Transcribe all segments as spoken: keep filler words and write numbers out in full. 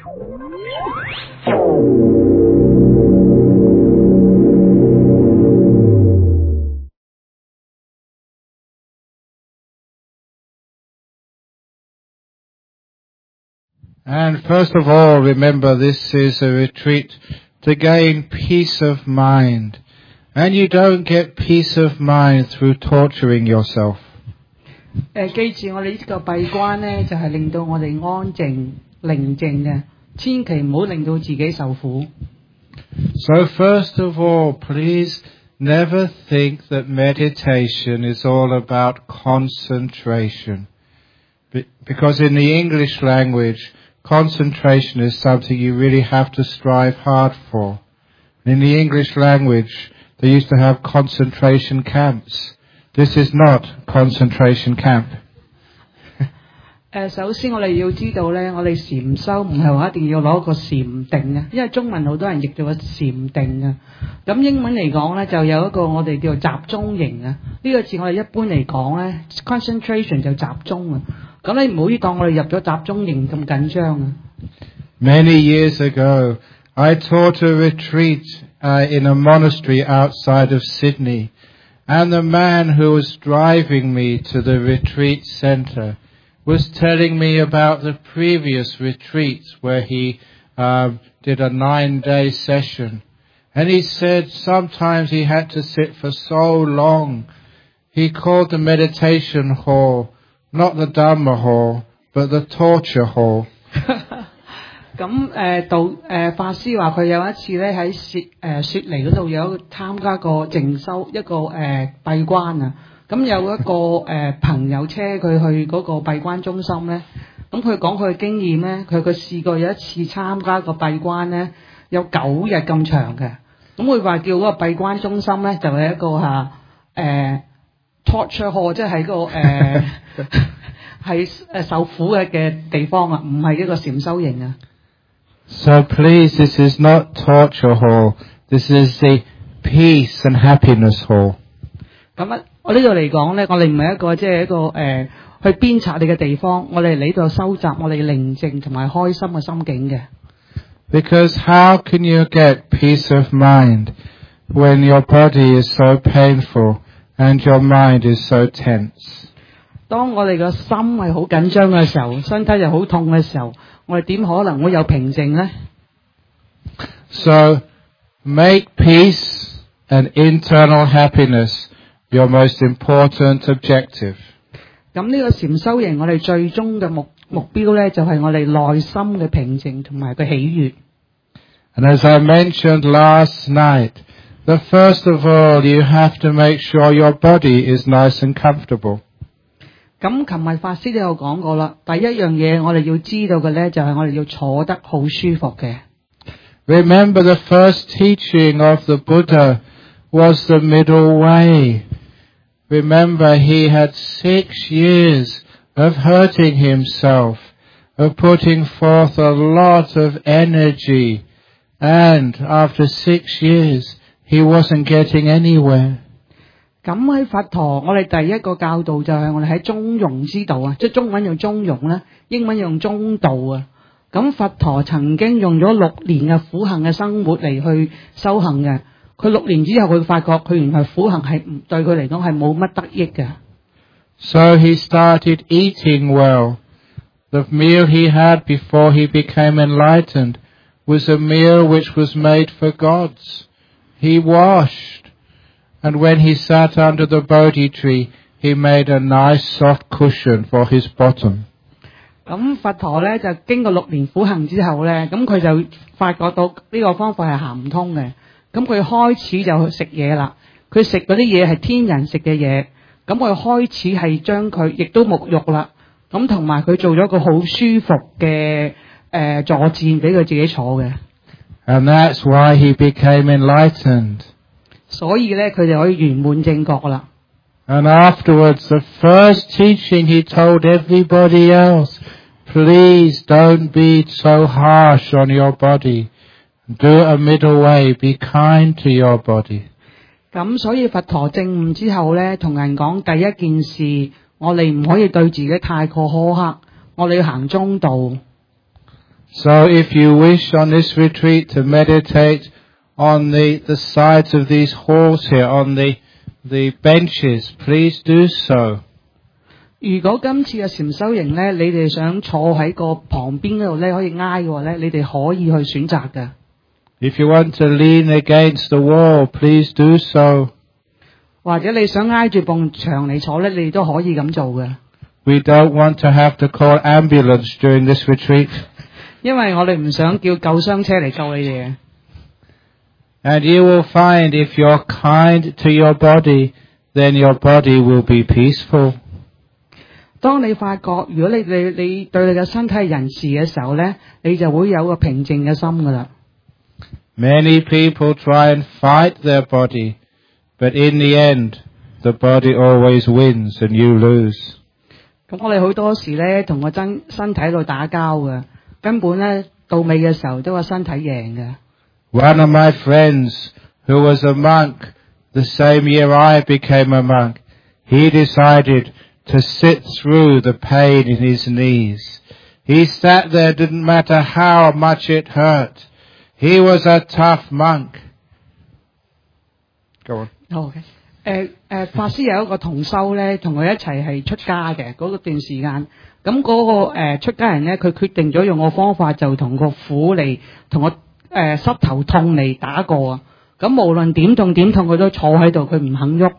And first of all, remember this is a retreat to gain peace of mind. And you don't get peace of mind through torturing yourself. 誒，記住我哋呢個閉關呢，就係令到我哋安靜、寧靜嘅，千祈唔好令到自己受苦。 So first of all, please never think that meditation is all about concentration. Because in the English language, concentration is something you really have to strive hard for. In the English language, they used to have concentration camps. This is not concentration camp. 誒，首先我哋要知道咧，我哋禪修唔係話一定要攞個禪定啊，因為中文好多人譯做個禪定啊。咁英文嚟講咧，就有一個我哋叫做集中營啊。呢個字我哋一般嚟講咧 ，concentration 就集中啊。咁你唔好以當我哋入咗集中營咁緊張啊。 Many years ago, I taught a retreat uh, in a monastery outside of Sydney, and the man who was driving me to the retreat centre was telling me about the previous retreats where he um, did a nine-day session. And he said sometimes he had to sit for so long. He called the meditation hall not the Dhamma hall, but the torture hall. 咁誒道誒法師話佢有一次咧喺雪誒雪梨嗰度有參加過靜修一個誒閉關啊。咁有一個誒、呃、朋友車佢去嗰個閉關中心咧，咁佢講佢嘅經驗咧，佢佢試過有一次參加個閉關咧，有九日咁長嘅。咁佢話叫嗰個閉關中心咧就係、是、一個嚇誒 torture hall， 即係一個誒係誒受苦嘅嘅地方啊，唔係一個禪修營啊。 So please, this is not torture hall. This is the peace and happiness hall. 咁啊，我呢度嚟講咧，我哋唔係一個即係一個誒、呃、去鞭策你嘅地方，我哋嚟呢度收集我哋寧靜同埋開心嘅心境嘅。 Because how can you get peace of mind when your body is so painful and your mind is so tense? 當我哋個心係好緊張嘅時候，身體又好痛嘅時候，我哋點可能會有平靜呢？ So make peace and internal happiness your most important objective. 咁呢個禪修營，我哋最終嘅目目標咧，就係我哋內心嘅平靜同埋個喜悅。 And as I mentioned last night, the first of all, you have to make sure your body is nice and comfortable. 咁琴日法師都有講過啦，第一樣嘢我哋要知道嘅咧，就係我哋要坐得好舒服嘅。 Remember the first teaching of the Buddha was the middle way. Remember he had six years of hurting himself, of putting forth a lot of energy, and after six years he wasn't getting anywhere. 咁喺佛陀，我哋第一個教導就係我哋喺中庸之道啊，即係中文用中庸啦，英文用中道啊。咁佛陀曾經用咗六年嘅苦行嘅生活嚟去修行嘅，佢六年之後佢發覺佢原來苦行係唔對佢嚟講係冇乜得益嘅。 So he started eating well. The meal he had before he became enlightened was a meal which was made for gods. He washed, and when he sat under the Bodhi tree, he made a nice soft cushion for his bottom. 咁佛陀咧就經過六年苦行之後咧，咁佢就發覺到呢個方法係行唔通嘅。咁佢開始就食嘢啦，佢食嗰啲嘢係天人食嘅嘢，咁佢開始係將佢亦都沐浴啦，咁同埋佢做咗個好舒服嘅誒坐墊俾佢自己坐嘅。 And that's why he became enlightened. 所以咧佢就可以圓滿正覺啦。 And afterwards, the first teaching he told everybody else, please don't be so harsh on your body. Do a middle way, be kind to your body. 咁所以佛陀證悟之後咧，同人講第一件事，我哋唔可以對自己太過苛刻，我哋要行中道。 So if you wish on this retreat to meditate on the, the sides of these halls here, on the, the benches, please do so. 如果今次嘅禪修營咧，你哋想坐喺個旁邊嗰度咧，可以挨嘅話咧，你哋可以去選擇嘅。 If you want to lean against the wall, please do so. 或者你想挨住埲牆嚟坐咧，你都可以咁做嘅。 We don't want to have to call ambulance during this retreat. 因為我哋唔想叫救傷車嚟救你哋。 And you will find if you're kind to your body, then your body will be peaceful. 當你發覺如果你你你對你嘅身體係仁慈嘅時候咧，你就會有個平靜嘅心噶啦。 Many people try and fight their body, but in the end, the body always wins and you lose. 咁我哋好多時咧同個真身體喺度打交嘅，根本咧到尾嘅時候都係身體贏嘅。 One of my friends who was a monk, the same year I became a monk, he decided to sit through the pain in his knees. He sat there, didn't matter how much it hurt. He was a tough monk. Go on. 好嘅。誒誒，法師有一個同修咧，同佢一齊係出家嘅嗰段時間。咁嗰、個、呃、出家人咧，佢決定咗用個方法，就同個苦嚟，同個誒膝頭痛嚟打過啊。咁無論點痛點痛，佢都坐喺度，佢唔肯喐。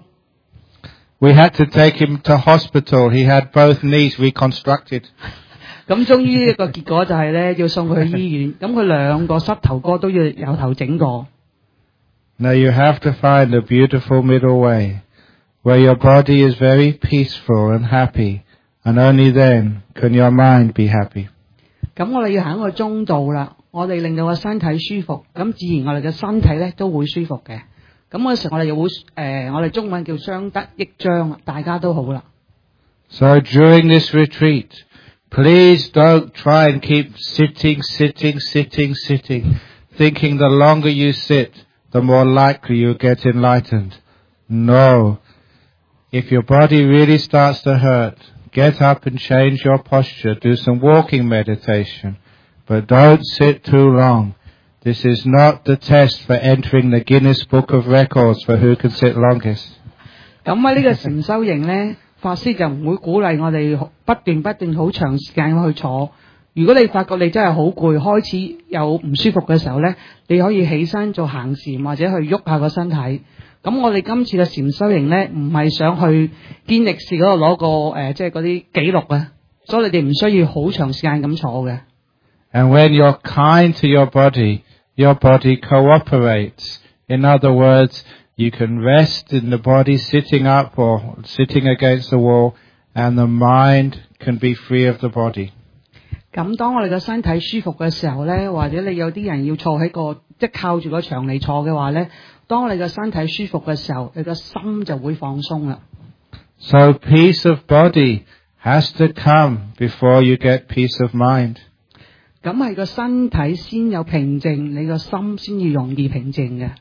We had to take him to hospital. He had both knees reconstructed. 咁終於一個結果就係咧，要送佢去醫院。咁佢兩個膝頭哥都要由頭整過。 Now you have to find a beautiful middle way, where your body is very peaceful and happy, and only then can your mind be happy. 咁我哋要行一個中道啦，我哋令到個身體舒服，咁自然我哋嘅身體咧都會舒服嘅。咁嗰時我哋又會誒、呃，我哋中文叫相得益彰，大家都好啦。 So during this retreat, please don't try and keep sitting, sitting, sitting, sitting, thinking the longer you sit, the more likely you get enlightened. No. If your body really starts to hurt, get up and change your posture, do some walking meditation, but don't sit too long. This is not the test for entering the Guinness Book of Records for who can sit longest. 咁喺呢個禪修營呢，法師就唔會鼓勵我哋不斷不斷好長時間去坐。如果你發覺你真係好攰，開始有唔舒服嘅時候呢，你可以起身做行禪或者去喐下個身體。咁我哋今次嘅禪修營呢，唔係想去堅力士嗰度攞個誒，即係嗰啲記錄啊，所以你哋唔需要好長時間咁坐嘅。 And when you're kind to your body, your body cooperates. In other words, you can rest in the body sitting up or sitting against the wall, and the mind can be free of the body. 咁當我哋個身體舒服嘅時候呢，或者你有啲人要坐喺個即係靠住個牆嚟坐嘅話呢，當你個身體舒服嘅時候，你個心就會放鬆啦。 So peace of body has to come before you get peace of mind. 咁係個身體先有平靜，你個心先要容易平靜嘅。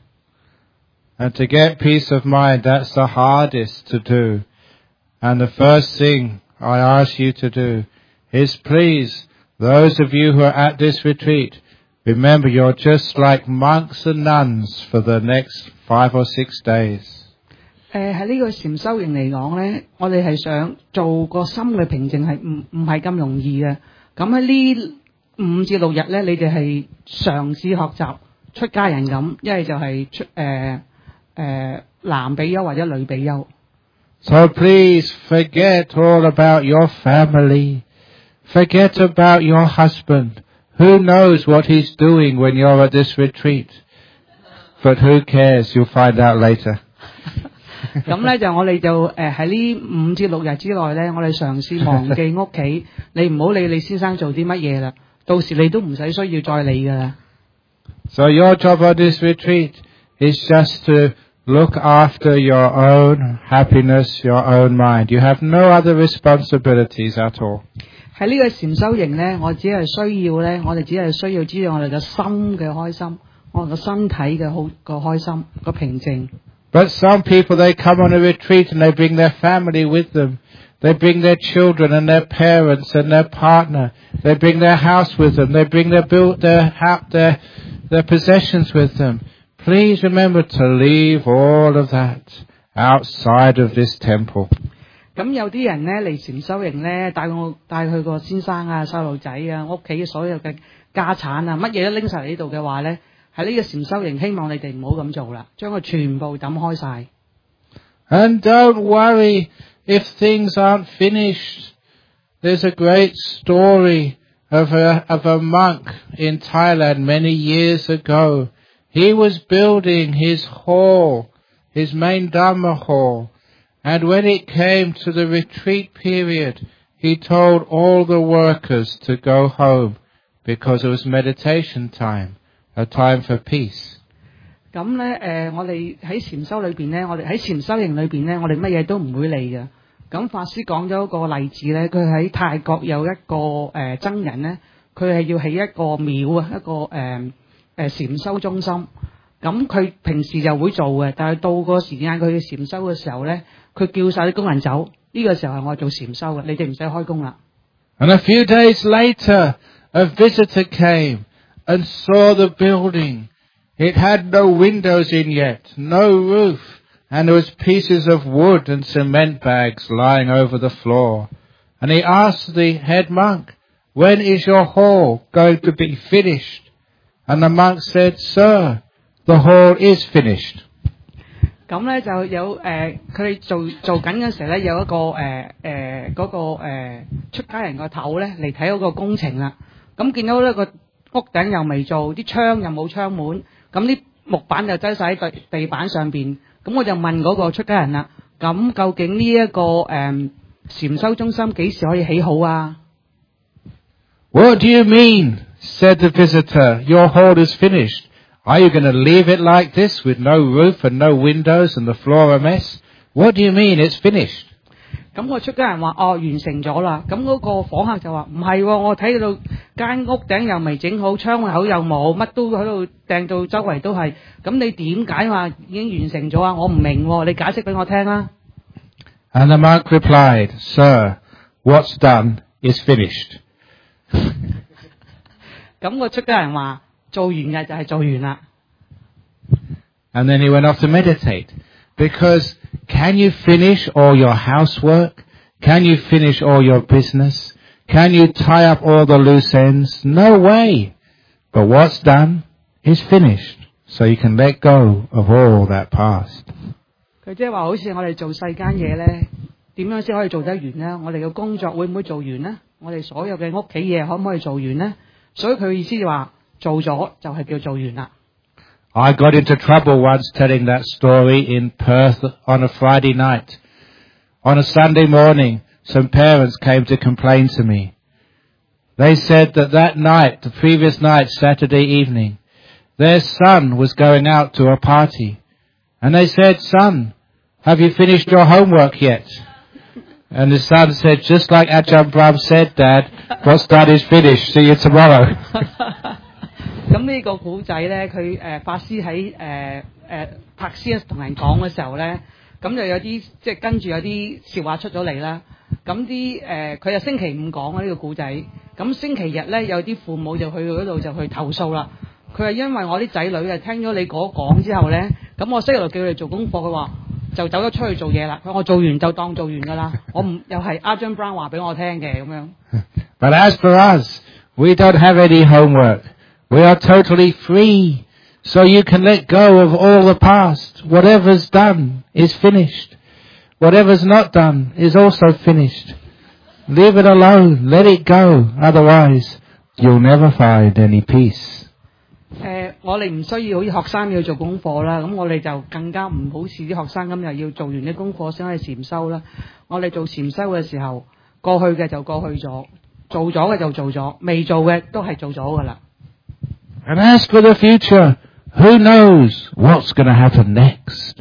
And to get peace of mind, that's the hardest to do. And the first thing I ask you to do is please, those of you who are at this retreat, remember you're just like monks and nuns for the next five or six days. 誒喺呢個禪修營嚟講呢，我哋係想做個心嘅平靜係唔唔係咁容易嘅。咁喺呢五至六日呢，你哋係嘗試學習出家人咁，一係就係出誒誒、呃呃、男比丘或者女比丘。 So please forget all about your family. Forget about your husband. Who knows what he's doing when you're at this retreat? But who cares? You'll find out later. 咁咧就我哋就誒喺呢五至六日之內咧，我哋嘗試忘記屋企，你唔好理你先生做啲乜嘢啦，到時你都唔使需要再理噶啦。 So your job on this retreat is just to look after your own happiness, your own mind. You have no other responsibilities at all. 喺呢個禪修營咧，我只係需要咧，我哋只係需要知道我哋嘅心嘅開心，我哋嘅身體嘅好個開心個平靜。 But some people, they come on a retreat and they bring their family with them. They bring their children and their parents and their partner. They bring their house with them. They bring their build, their their their possessions with them. Please remember to leave all of that outside of this temple. 咁有啲人咧嚟禪修營咧，帶我帶佢個先生啊、細路仔啊、屋企所有嘅家產啊，乜嘢都拎晒嚟呢度嘅話咧，喺呢個禪修營，希望你哋唔好咁做啦，將佢全部抌開晒。 And don't worry if things aren't finished. There's a great story of a of a monk in Thailand many years ago. He was building his hall, his main Dhamma hall. And when it came to the retreat period, he told all the workers to go home because it was meditation time, a time for peace. 咁咧，誒，我哋喺禪修裏邊咧，我哋喺禪修營裏邊咧，我哋乜嘢都唔會理嘅。咁法師講咗一個例子咧，佢喺泰國有一個誒僧人咧，佢係要起一個廟啊，一個誒誒禪修中心。咁佢平時就會做嘅，但係到個時間佢禪修嘅時候咧，佢叫晒啲工人走。呢個時候係我做禪修嘅，你哋唔使開工啦。 And a few days later, a visitor came and saw the building. It had no windows in yet, no roof, and there was pieces of wood and cement bags lying over the floor. And he asked the head monk, "When is your hall going to be finished?" And the monk said, "Sir, the hall is finished." 咁咧就有誒，佢哋做做緊嗰時咧，有一個誒誒嗰個誒出家人個頭咧嚟睇嗰個工程啦。咁見到呢個屋頂又未做，啲窗又冇窗門，咁啲木板就擠晒喺地地板上邊。咁我就問嗰個出家人啦，咁究竟呢一個誒禪修中心幾時可以起好啊？ "What do you mean?" said the visitor. "Your hall is finished. Are you going to leave it like this with no roof and no windows and the floor a mess? What do you mean it's finished?" 咁個出家人話：哦，完成咗啦。咁嗰個訪客就話：唔係喎，我睇到間屋頂又未整好，窗口又冇，乜都喺度掟到周圍都係。咁你點解話已經完成咗啊？我唔明喎，你解釋俾我聽啦。 And the monk replied, "Sir, what's done is finished." 咁個出家人話：做完嘅就係做完啦。 And then he went off to meditate. Because can you finish all your housework? Can you finish all your business? Can you tie up all the loose ends? No way. But what's done is finished. So you can let go of all that past. 佢即係話好似我哋做世間嘢咧，點樣先可以做得完咧？我哋嘅工作會唔會做完咧？我哋所有嘅屋企嘢可唔可以做完咧？所以佢意思就話做咗就係叫做完啦。I got into trouble once telling that story in Perth on a Friday night. On a Sunday morning, some parents came to complain to me. They said that that night, the previous night, Saturday evening, their son was going out to a party. And they said, "Son, have you finished your homework yet?" And the son said, "Just like Ajahn Brahm said, Dad, what's done is finished. See you tomorrow." 咁呢個古仔咧，佢誒法師喺誒誒柏斯同人講嘅時候咧，咁就有啲即係跟住有啲笑話出咗嚟啦。咁啲誒佢就星期五講啊呢個古仔，咁星期日咧有啲父母就去嗰度就去投訴啦。佢係因為我啲仔女啊聽咗你嗰講之後咧，咁我星期六叫佢哋做功課，佢話就走咗出去做嘢啦。佢話我做完就當做完㗎啦，我唔又係阿張 Brown 話俾我聽嘅咁樣。But as for us, we don't have any homework. We are totally free, so you can let go of all the past. Whatever's done is finished. Whatever's not done is also finished. Leave it alone. Let it go. Otherwise, you'll never find any peace. 誒，我哋唔需要好似學生要做功課啦，咁我哋就更加唔好似啲學生咁又要做完啲功課先可以禪修啦。我哋做禪修嘅時候，過去嘅就過去咗，做咗嘅就做咗，未做嘅都係做咗㗎啦。And as for the future, who knows what's going to happen next?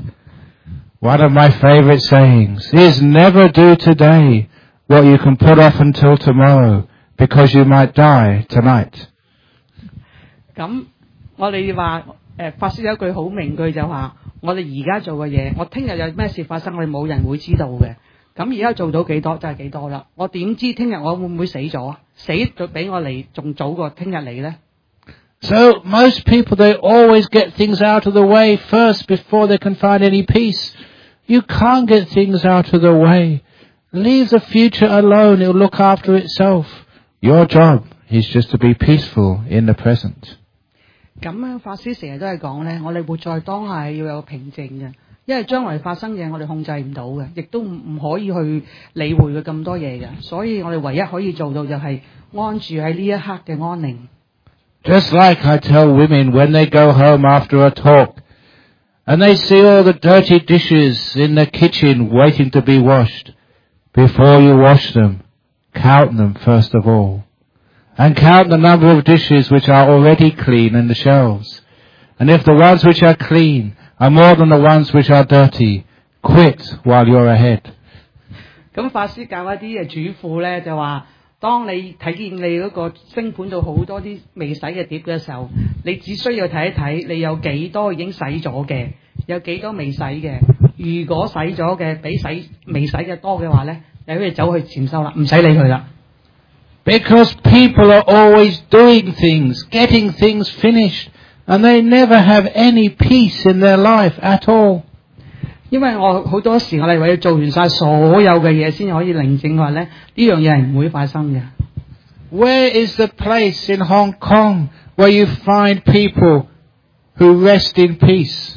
One of my favorite sayings is never do today what you can put off until tomorrow, because you might die tonight. 咁我哋話誒法師有一句好名句就話：我哋而家做嘅嘢，我聽日有咩事發生，我哋冇人會知道嘅。 咁而家做到幾多就係幾多啦。我點知聽日我會唔會死咗啊？死就俾我嚟仲早過聽日嚟咧。 So most people, they always get things out of the way first before they can find any peace. You can't get things out of the way. Leave the future alone. It will look after itself. Your job is just to be peaceful in the present. 咁樣法師成日都係講咧，我哋活在當下要有平靜嘅，因為將來發生嘅我哋控制唔到嘅，亦都唔唔可以去理會佢咁多嘢嘅，所以我哋唯一可以做到就係安住喺呢一刻嘅安寧。 Just like I tell women when they go home after a talk and they see all the dirty dishes in the kitchen waiting to be washed, before you wash them, count them first of all. And count the number of dishes which are already clean in the shelves. And if the ones which are clean are more than the ones which are dirty, quit while you're ahead. 咁法師教一啲嘅主婦咧，就話當你睇見你嗰個星盤度好多啲未洗嘅碟嘅時候，你只需要睇一睇你有幾多已經洗咗嘅，有幾多未洗嘅。如果洗咗嘅比洗未洗嘅多嘅話咧，你可以走去禪修啦，唔使理佢啦。 Because people are always doing things, getting things finished, and they never have any peace in their life at all. 因為我好多時我哋為咗做完晒所有嘅嘢先可以寧靜嘅話咧，呢樣嘢係唔會發生嘅。 Where is the place in Hong Kong where you find people who rest in peace?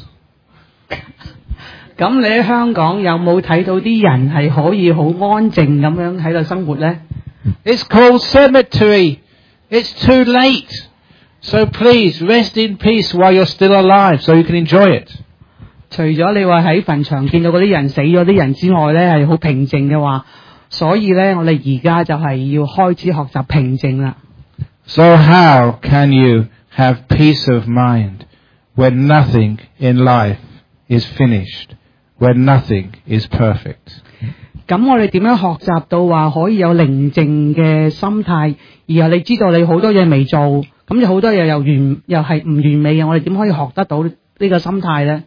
咁你喺香港有冇睇到啲人係可以好安靜咁樣喺度生活咧？ It's called cemetery. It's too late. So please rest in peace while you're still alive so you can enjoy it. 除咗你話喺墳場見到嗰啲人死咗啲人之外咧，係好平靜嘅話，所以咧我哋而家就係要開始學習平靜啦。 So how can you have peace of mind when nothing in life is finished, when nothing is perfect? 咁我哋點樣學習到話可以有寧靜嘅心態，然後你知道你好多嘢未做，咁有好多嘢又完又係唔完美嘅，我哋點可以學得到呢個心態呢？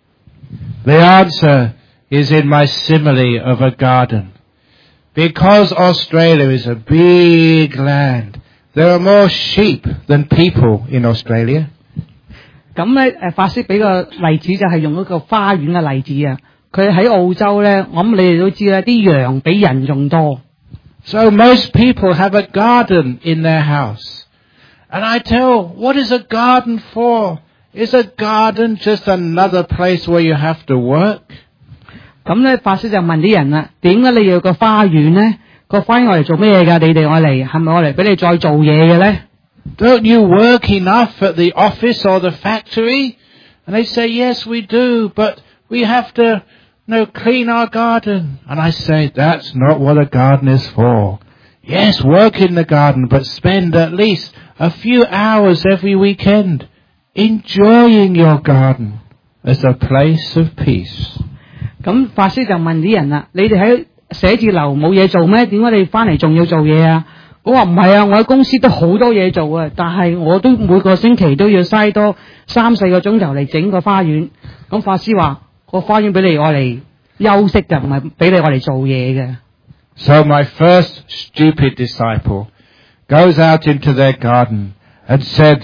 The answer is in my simile of a garden. Because Australia is a big land, there are more sheep than people in Australia. 咁咧誒，法師俾個例子就係用一個花園嘅例子啊。佢喺澳洲咧，我諗你哋都知啦，啲羊比人仲多。 So most people have a garden in their house. And I tell, what is a garden for? Is a garden just another place where you have to work? 咁咧，法師就問啲人啦，點解你要個花園咧？個花園我嚟做咩嘢㗎？你哋我嚟係咪我嚟俾你再做嘢嘅咧？ Don't you work enough at the office or the factory? And they say, yes, we do, but we have to No, clean our garden. And I say, that's not what a garden is for. Yes, work in the garden, but spend at least a few hours every weekend enjoying your garden as a place of peace. 咁法師就問啲人啦，你哋喺寫字樓冇嘢做咩？點解你翻嚟仲要做嘢啊？我話唔係啊，我喺公司都好多嘢做啊，但係我都每個星期都要嘥多三四個鐘頭嚟整個花園。咁法師話。個花園俾你愛嚟休息嘅，唔係俾你愛嚟做嘢嘅。 So my first stupid disciple goes out into their garden and said,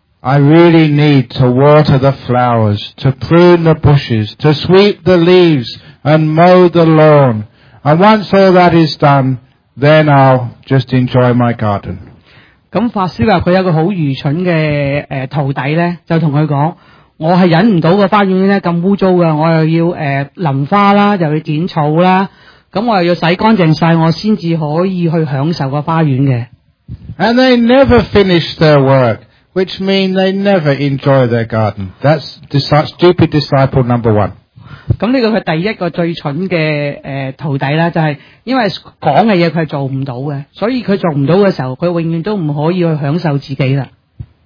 I really need to water the flowers, to prune the bushes, to sweep the leaves and mow the lawn. And once all that is done, then I'll just enjoy my garden. 咁法師話佢有個好愚蠢嘅誒徒弟咧，就同佢講。我係忍唔到個花園咧咁污糟㗎，我又要誒、呃、淋花啦，又要剪草啦，咁我又要洗乾淨晒，我先至可以去享受個花園嘅。 And they never finish their work, which means they never enjoy their garden. That's stupid disciple number one. 咁呢個佢第一個最蠢嘅誒、呃、徒弟啦，就係、是、因為講嘅嘢佢係做唔到嘅，所以佢做唔到嘅時候，佢永遠都唔可以去享受自己啦。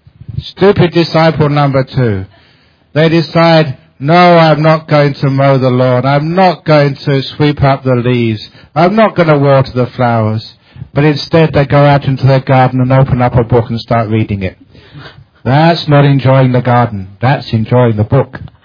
Stupid disciple number two. They decide, no, I'm not going to mow the lawn. I'm not going to sweep up the leaves. I'm not going to water the flowers. But instead they go out into their garden and open up a book and start reading it. That's not enjoying the garden. That's enjoying the book.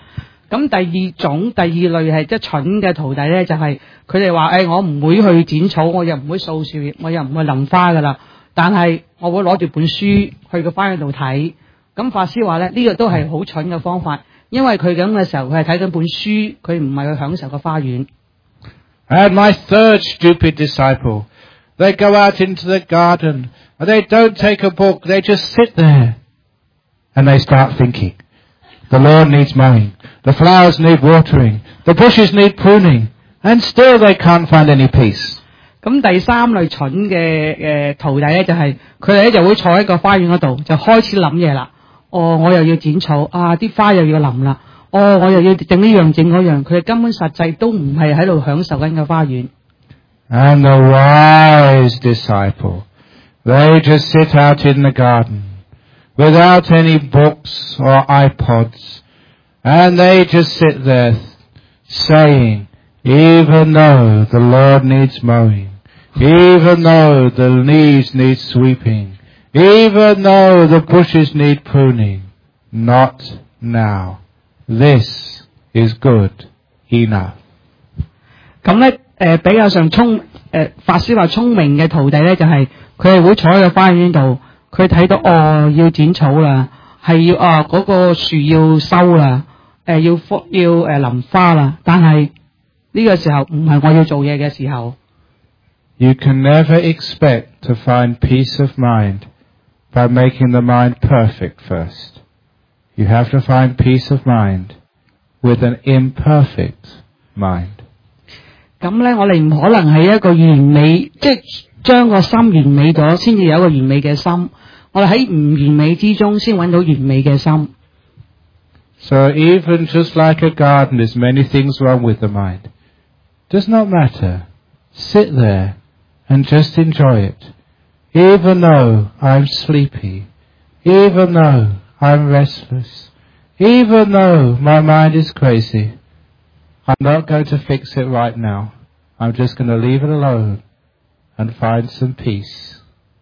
咁第二種第二類係即係蠢嘅徒弟咧，就係佢哋話誒，我唔會去剪草，我又唔會掃樹葉，我又唔會淋花噶啦，但係我會攞住本書去個花園度睇。咁法師話咧，呢個都係好蠢嘅方法，因為佢咁嘅時候佢係睇緊本書，佢唔係去享受個花園。 And my third stupid disciple, they go out into the garden, and they don't take a book, they just sit there, and they start thinking. The lawn needs mowing, the flowers need watering, the bushes need pruning, and still they can't find any peace. 咁第三類蠢嘅誒徒弟咧，就係佢哋咧就會坐喺個花園嗰度，就開始諗嘢啦。哦，我又要剪草，啊啲花又要淋啦。哦，我又要整呢樣整嗰樣，佢哋根本實際都唔係喺度享受緊個花園。 And the wise disciple, they just sit out in the garden without any books or iPods, and they just sit there saying, even though the Lord needs mowing, even though the leaves need sweeping, even though the bushes need pruning, not now. This is good enough. 咁咧，誒比較上聰誒法師話聰明嘅徒弟咧，就係佢係會坐喺個花園度，佢睇到哦要剪草啦，係要啊嗰個樹要收啦，誒要覆要誒淋花啦，但係呢個時候唔係我要做嘢嘅時候。 You can never expect to find peace of mind by making the mind perfect first. You have to find peace of mind with an imperfect mind. 咁咧，我哋唔可能係一個完美，即係將個心完美咗，先至有一個完美嘅心。我哋喺唔完美之中，先揾到完美嘅心。 So even just like a garden, there's many things wrong with the mind. Does not matter. Sit there and just enjoy it. Even though I'm sleepy, even though I'm restless, even though my mind is crazy, I'm not going to fix it right now. I'm just going to leave it alone and find some peace.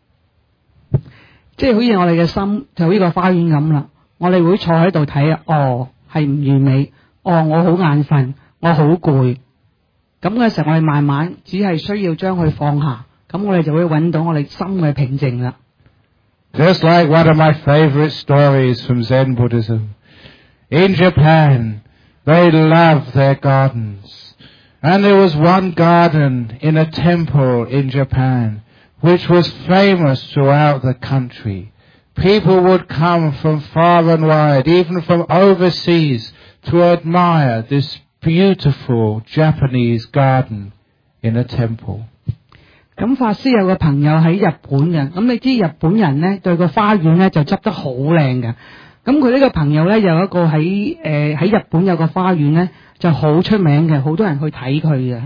即係好似我哋嘅心就好似個花園咁啦，我哋會坐喺度睇啊，哦係唔完美，哦我好眼瞓，我好攰，咁嘅時候我哋慢慢只係需要將佢放下，咁我哋就會揾到我哋心嘅平靜啦。 Just like one of my favorite stories from Zen Buddhism. In Japan, they love their gardens. And there was one garden in a temple in Japan which was famous throughout the country. People would come from far and wide, even from overseas, to admire this beautiful Japanese garden in a temple. 咁法師有個朋友喺日本嘅，咁你知日本人咧對個花園咧就執得好靚嘅。咁佢呢個朋友咧有一個喺誒喺日本有個花園咧就好出名嘅，好多人去睇佢嘅。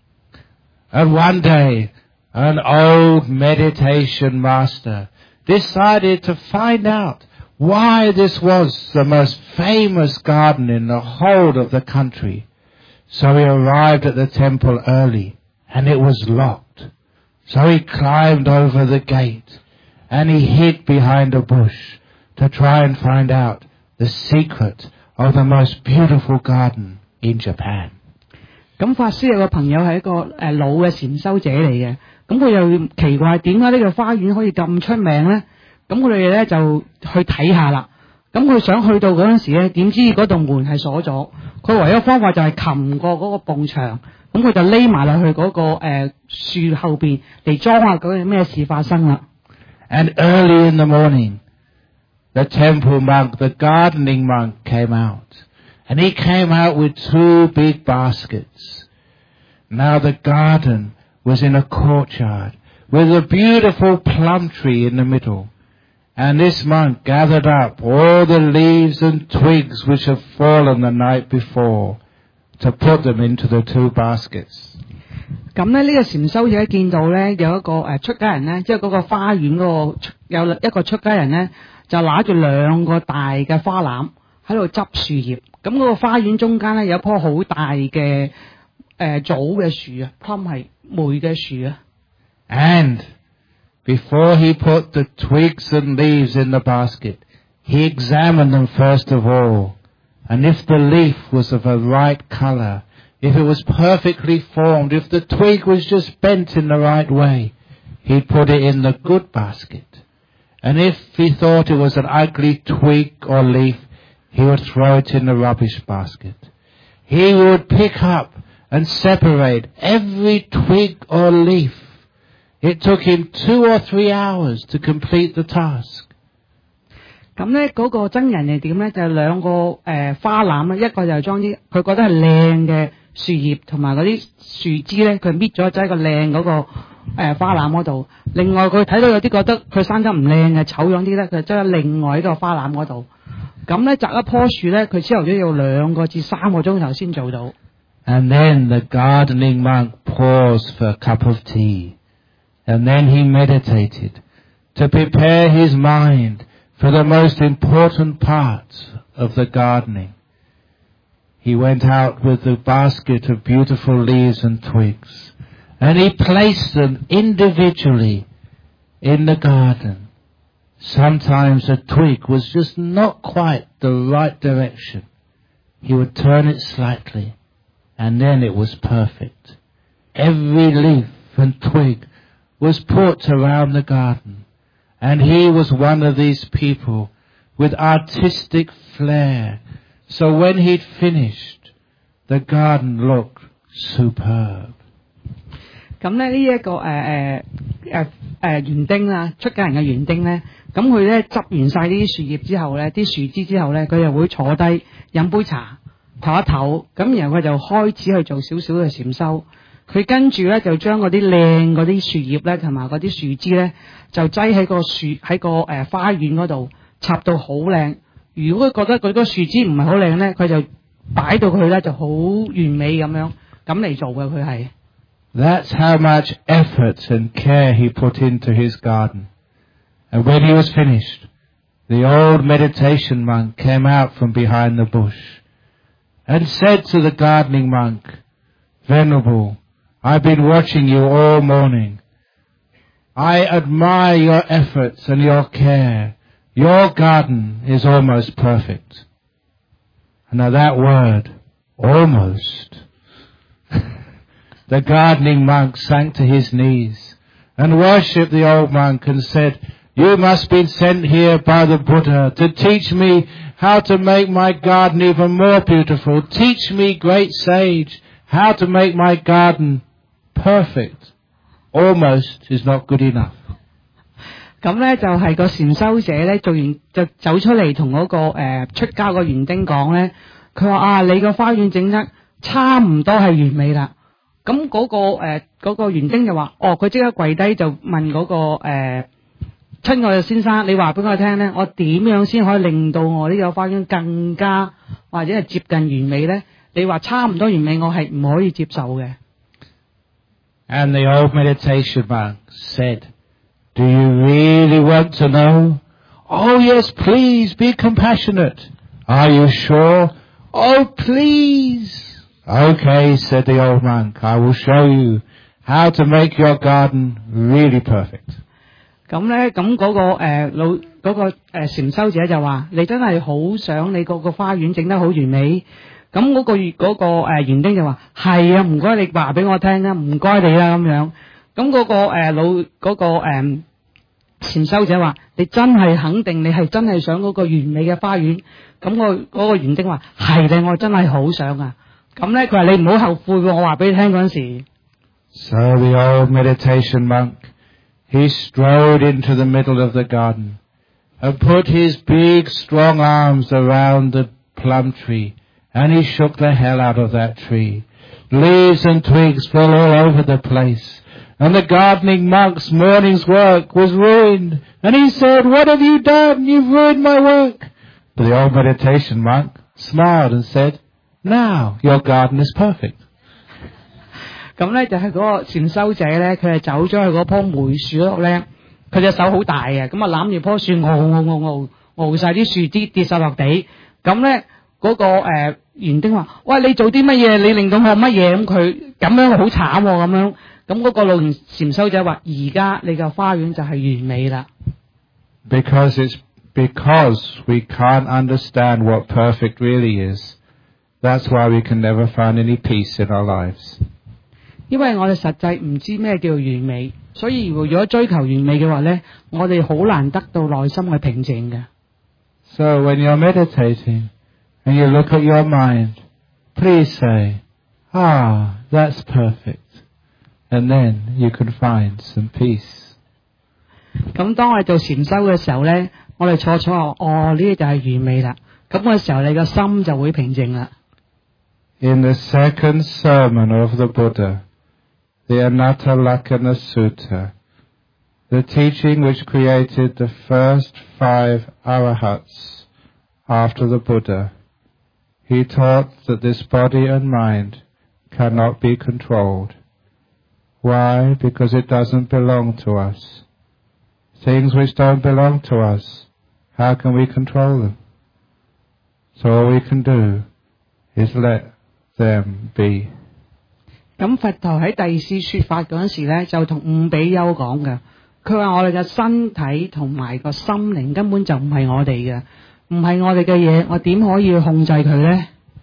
And one day, an old meditation master decided to find out why this was the most famous garden in the whole of the country. So he arrived at the temple early, and it was locked. So he climbed over the gate, and he hid behind a bush to try and find out the secret of the most beautiful garden in Japan. 咁法師有個朋友係一個誒、呃、老嘅禪修者嚟嘅，咁佢又奇怪點解呢個花園可以咁出名咧？咁佢哋咧就去睇下啦。咁佢想去到嗰陣時咧，點知嗰道門係鎖咗，佢唯一方法就係擒過嗰個埲牆，咁佢就匿埋落去嗰、那個誒、呃、樹後邊嚟裝下究竟咩事發生啦。 And early in the morning, the temple monk, the gardening monk came out. And he came out with two big baskets. Now the garden was in a courtyard with a beautiful plum tree in the middle. And this monk gathered up all the leaves and twigs which had fallen the night before to put them into the two baskets. 咁咧呢個禪修者見到咧有一個誒、呃、出家人咧，即係嗰個花園嗰個有一個出家人咧，就拿住兩個大嘅花籃喺度執樹葉。咁嗰個花園中間咧有一棵好大嘅誒棗嘅樹啊 ，plum 係梅嘅樹啊。 And before he put the twigs and leaves in the basket, he examined them first of all. And if the leaf was of a right color, if it was perfectly formed, if the twig was just bent in the right way, he'd put it in the good basket. And if he thought it was an ugly twig or leaf, he would throw it in the rubbish basket. He would pick up and separate every twig or leaf. It took him two or three hours to complete the task. 咁咧嗰個僧人係點咧？就係、兩個誒、呃、花籃咧，一個就係裝啲佢覺得係靚嘅樹葉同埋嗰啲樹枝咧，佢搣咗就喺個靚嗰、個、呃、花籃嗰度。另外佢睇到有啲覺得佢生得唔靚嘅醜樣啲咧，佢將喺另外一個花籃嗰度。咁咧摘一棵樹咧，佢朝頭早要兩個至三個鐘頭先做到。 And then the gardening monk paused for a cup of tea. And then he meditated to prepare his mind for the most important part of the gardening. He went out with the basket of beautiful leaves and twigs, and he placed them individually in the garden. Sometimes a twig was just not quite the right direction. He would turn it slightly, and then it was perfect. Every leaf and twig was put around the garden. And he was one of these people with artistic flair. So when he'd finished, the garden looked superb. 咁咧呢一個誒誒誒誒園丁啦，出家人嘅園丁咧，咁佢咧執完晒啲樹葉之後咧，啲樹枝之後咧，佢就會坐低飲杯茶，唞一唞，咁然後佢就開始去做少少嘅禪修。佢跟住咧就將嗰啲靚嗰啲樹葉咧同埋嗰啲樹枝咧，就擠喺個樹喺個誒、呃、花園嗰度插到好靚。如果佢覺得佢個樹枝唔係好靚咧，佢就擺到佢咧就好完美咁樣咁嚟做嘅佢係。 That's how much effort and care he put into his garden. And when he was finished, the old meditation monk came out from behind the bush and said to the gardening monk, "Venerable, I've been watching you all morning. I admire your efforts and your care. Your garden is almost perfect." And now that word, almost. The gardening monk sank to his knees and worshipped the old monk and said, "You must be sent here by the Buddha to teach me how to make my garden even more beautiful. Teach me, great sage, how to make my garden perfect. Almost is not good enough." 咁咧就係個禪修者咧做完就走出嚟同嗰個誒、呃、出家個園丁講咧，佢話啊你個花園整得差唔多係完美啦。咁嗰、那個誒嗰、呃那個園丁就話，哦佢即刻跪低就問嗰、那個誒、呃、親愛嘅先生，你話俾我聽咧，我點樣先可以令到我呢個花園更加或者係接近完美咧？你話差唔多完美，我係唔可以接受嘅。 And the old meditation monk said, "Do you really want to know? Oh yes, please be compassionate. Are you sure? Oh please." "Okay," said the old monk, "I will show you how to make your garden really perfect." 咁咧，咁嗰個誒老嗰個誒禪修者就話：你真係好想你嗰個花園整得好完美。咁嗰個嗰個誒園丁就話：係啊，唔該你話俾我聽啦，唔該你啦咁樣。咁嗰個誒老嗰個誒禪修者話：你真係肯定你係真係想嗰個完美嘅花園。咁個嗰個園丁話：係咧，我真係好想啊。咁咧，佢話你唔好後悔喎，我話俾你聽嗰陣時。 So the old meditation monk, he strode into the middle of the garden and put his big strong arms around the plum tree, and he shook the hell out of that tree. Leaves and twigs fell all over the place, and the gardening monk's morning's work was ruined. And he said, "What have you done? You've ruined my work." But the old meditation monk smiled and said, "Now your garden is perfect." 咁咧就係嗰個禪修者咧，佢係走咗去嗰棵梅樹嗰度咧，佢隻手好大嘅，咁啊攬住棵樹，熬熬熬熬熬晒啲樹枝跌晒落地。咁咧嗰個誒園丁話：喂，你做啲乜嘢？你令到我乜嘢？咁佢咁樣好慘喎，咁樣。咁嗰個老禪修者話：而家你嘅花園就係完美啦。 Because it's because we can't understand what perfect really is, that's why we can never find any peace in our lives. 因為我哋實際唔知咩叫完美，所以如果追求完美嘅話咧，我哋好難得到內心嘅平靜嘅。 So when you're meditating and you look at your mind, please say, "Ah, that's perfect," and then you can find some peace. 咁當我哋做禪修嘅時候咧，我哋坐坐下，哦，呢啲就係完美啦。咁嘅時候，你個心就會平靜啦。 In the second sermon of the Buddha, the Anattalakkhana Sutta, the teaching which created the first five arahats after the Buddha, he taught that this body and mind cannot be controlled. Why? Because it doesn't belong to us. Things which don't belong to us, how can we control them? So all we can do is let them be. 咁佛陀喺第二次說法嗰陣時咧，就同五比丘講嘅，佢話我哋嘅身體同埋個心靈根本就唔係我哋嘅，唔係我哋嘅嘢，我點可以去控制佢咧？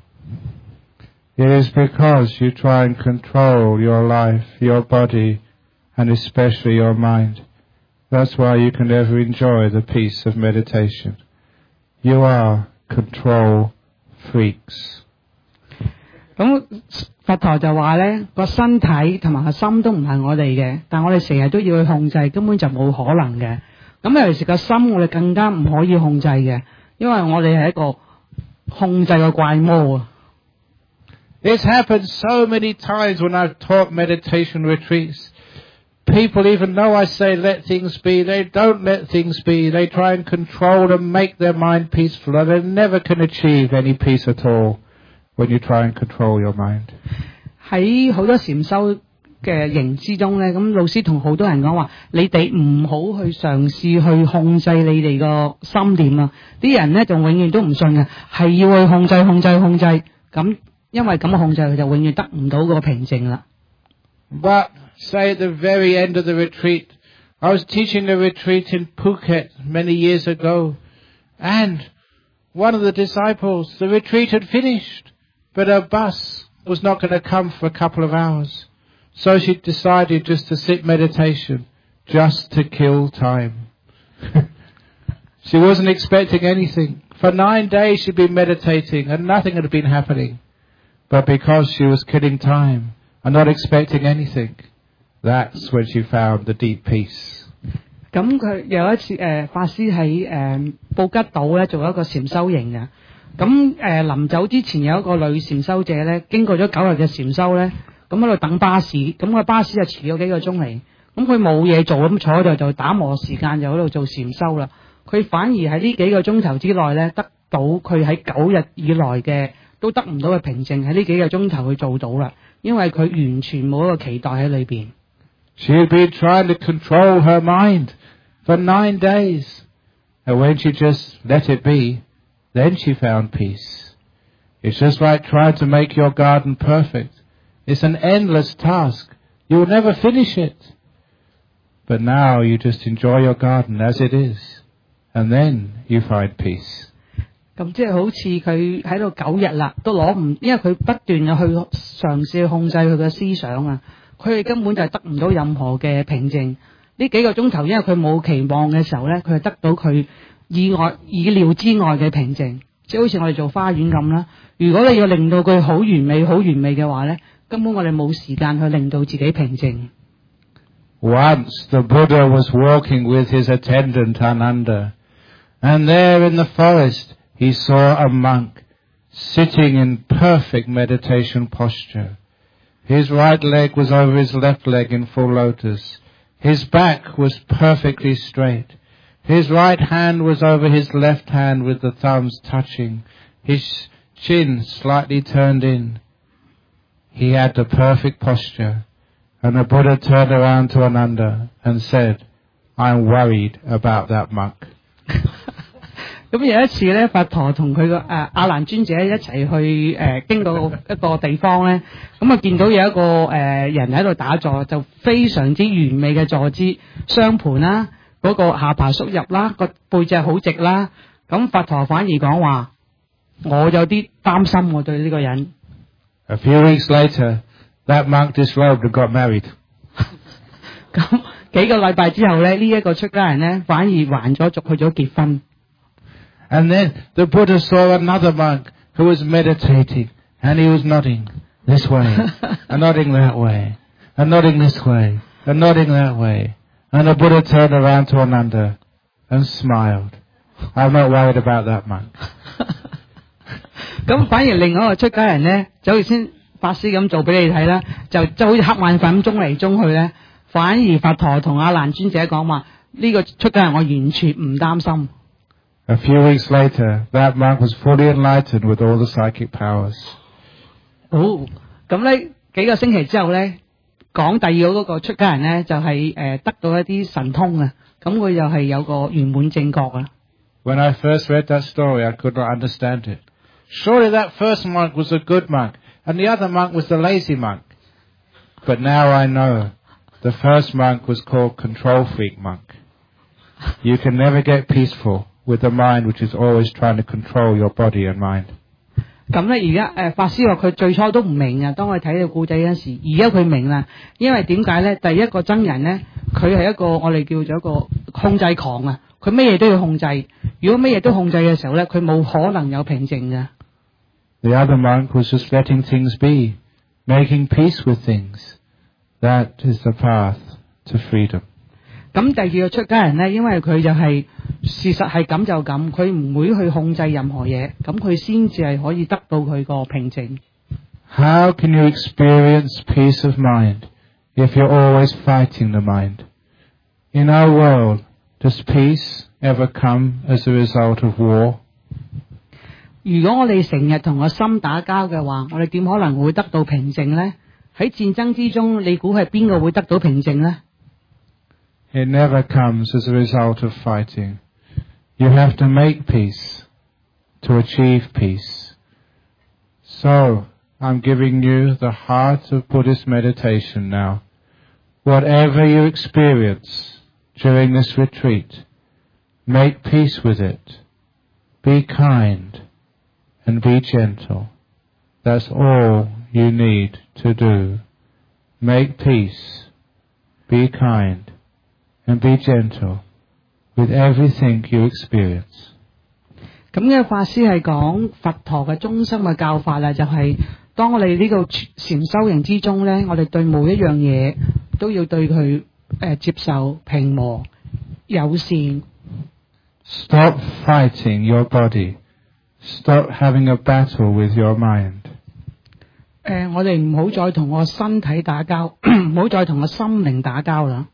It is because you try and control your life, your body, and especially your mind. That's why you can never enjoy the peace of meditation. You are control freaks. 咁佛陀就話咧，個身體同埋個心都唔係我哋嘅，但我哋成日都要去控制，根本就冇可能嘅。咁尤其是個心，我哋更加唔可以控制嘅，因為我哋係一個控制嘅怪魔啊。 It's happened so many times when I've taught meditation retreats. People, even though I say let things be, they don't let things be. They try and control and make their mind peaceful, and they never can achieve any peace at all when you try and control your mind. 喺好多禪修嘅營之中咧，咁老師同好多人講話，你哋唔好去嘗試去控制你哋個心念啊！啲人咧就永遠都唔信嘅，係要去控制、控制、控制。咁因為咁嘅控制，佢就永遠得唔到個平靜啦。But say at the very end of the retreat, I was teaching a retreat in Phuket many years ago, and one of the disciples, the retreat had finished, but her bus was not going to come for a couple of hours. So she decided just to sit meditation, just to kill time. She wasn't expecting anything. For nine days she'd been meditating and nothing had been happening. But because she was killing time and not expecting anything, that's when she found the deep peace. 咁佢有一次誒、呃、法師喺誒布吉島咧做一個禪修營嘅，咁誒臨走之前有一個女禪修者咧，經過咗九日嘅禪修咧，咁喺度等巴士，咁個巴士就遲咗幾個鐘嚟，咁佢冇嘢做咁坐喺度就打磨時間就喺度做禪修啦。佢反而喺呢幾個鐘頭之內咧，得到佢喺九日以來嘅都得唔到嘅平靜，喺呢幾個鐘頭去做到啦，因為佢完全冇一個期待喺裏邊。She had been trying to control her mind for nine days, and when she just let it be, then she found peace. It's just like trying to make your garden perfect. It's an endless task. You will never finish it. But now you just enjoy your garden as it is, and then you find peace. 咁即係好似佢喺度九日啦，都攞唔，因為佢不斷嘅去嘗試去控制佢嘅思想啊，佢哋根本就係得唔到任何嘅平靜。呢幾個鐘頭，因為佢冇期望嘅時候咧，佢係得到佢意外意料之外嘅平靜。即係好似我哋做花園咁啦，如果你要令到佢好完美、好完美嘅話咧，根本我哋冇時間去令到自己平靜。Once the Buddha was walking with his attendant Ananda, and there in the forest he saw a monk sitting in perfect meditation posture. His right leg was over his left leg in full lotus. His back was perfectly straight. His right hand was over his left hand with the thumbs touching. His chin slightly turned in. He had the perfect posture. And the Buddha turned around to Ananda and said, I'm worried about that monk. 咁有一次咧，佛陀同佢個誒阿難尊者一齊去誒、呃、經過一個地方咧，咁啊見到有一個誒、呃、人喺度打坐，就非常之完美嘅坐姿，雙盤啦， 嗰個下巴縮入啦，個背脊好直啦。咁佛陀反而講話，我有啲擔心我對呢個人。 A few weeks later, that monk disrobed and got married. 咁幾個禮拜之後咧，呢、這、一個出家人咧反而還咗俗去咗結婚。 And then the Buddha saw another monk who was meditating, and he was nodding this way, and nodding that way, and nodding this way, and nodding that way. And the Buddha turned around to Ananda and smiled. I'm not worried about that monk. 咁反而另外一個出家人咧，就好似先法師咁做俾你睇啦，就就好似黑眼粉中嚟中去咧。反而佛陀同阿難尊者講話，呢、這個出家人我完全唔擔心。 A few weeks later, that monk was fully enlightened with all the psychic powers. 好，咁咧幾個星期之後咧，講第二個嗰個出家人咧就係、是、誒、呃、得到一啲神通啊，咁佢又係有個圓滿正覺啊。 When I first read that story, I could not understand it. Surely that first monk was a good monk, and the other monk was the lazy monk. But now I know, the first monk was called control freak monk. You can never get peaceful with a mind which is always trying to control your body and mind. 咁咧，而家誒法師話佢最初都唔明啊，當佢睇到故仔嗰時，而家佢明啦。因為點解咧？第一個僧人咧，佢係一個我哋叫做一個控制狂啊，佢乜嘢都要控制。如果乜嘢都控制嘅時候咧，佢冇可能有平靜嘅。 The other monk was just letting things be, making peace with things. That is the path to freedom. 咁第二個出家人咧，因為佢就係、是、事實係咁就咁，佢唔會去控制任何嘢，咁佢先至係可以得到佢個平靜。 How can you experience peace of mind if you're always fighting the mind? In our world, does peace ever come as a result of war? 如果我哋成日同個心打交嘅話，我哋點可能會得到平靜呢？喺戰爭之中，你估係邊個會得到平靜呢？ It never comes as a result of fighting. You have to make peace to achieve peace. So, I'm giving you the heart of Buddhist meditation now. Whatever you experience during this retreat, make peace with it. Be kind and be gentle. That's all you need to do. Make peace, be kind, and be gentle with everything you experience. 咁嘅法師係講佛陀嘅中心嘅教法啦，就係、是、當我哋呢個禪修營之中咧，我哋對每一樣嘢都要對佢誒、呃、接受、平和、友善。 Stop fighting your body. Stop having a battle with your mind. 誒、呃，我哋唔好再同個身體打交，唔好再同個心靈打交啦。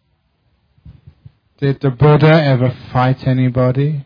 Did the Buddha ever fight anybody?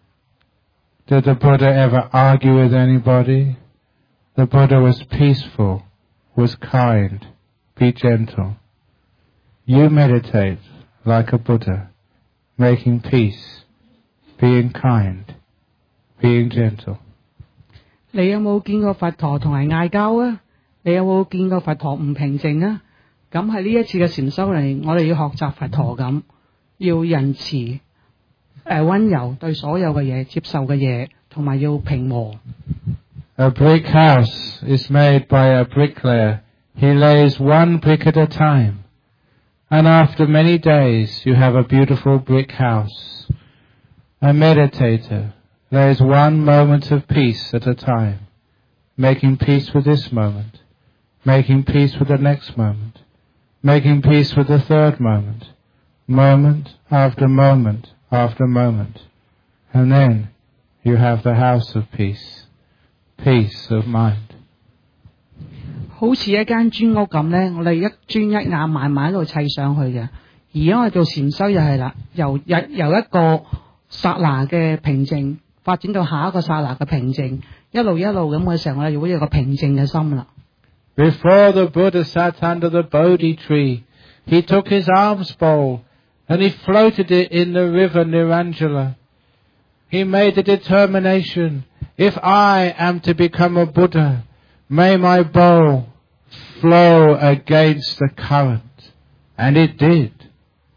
Did the Buddha ever argue with anybody? The Buddha was peaceful, was kind, be gentle. You meditate like a Buddha, making peace, being kind, being gentle. 你有冇見過佛陀同人嗌交啊？你有冇見過佛陀唔平靜啊？咁喺呢一次嘅禪修嚟，我哋要學習佛陀咁，要仁慈、誒、呃、溫柔對所有嘅嘢、接受嘅嘢，同埋要平和。 A brick house is made by a bricklayer. He lays one brick at a time. And after many days, you have a beautiful brick house. A meditator lays one moment of peace at a time, making peace with this moment, making peace with the next moment, making peace with the third moment, moment after moment after moment. And then you have the house of peace, peace of mind. 好似一間磚屋咁咧，我哋一磚一瓦慢慢喺度砌上去嘅。而家我哋做禪修又係啦，由由由一個剎那嘅平靜發展到下一個剎那嘅平靜，一路一路咁嘅時候，我哋就會有個平靜嘅心啦。 Before the Buddha sat under the Bodhi tree, he took his alms bowl and he floated it in the river Nirangala. He made a determination, if I am to become a Buddha, may my bowl flow against the current. And it did.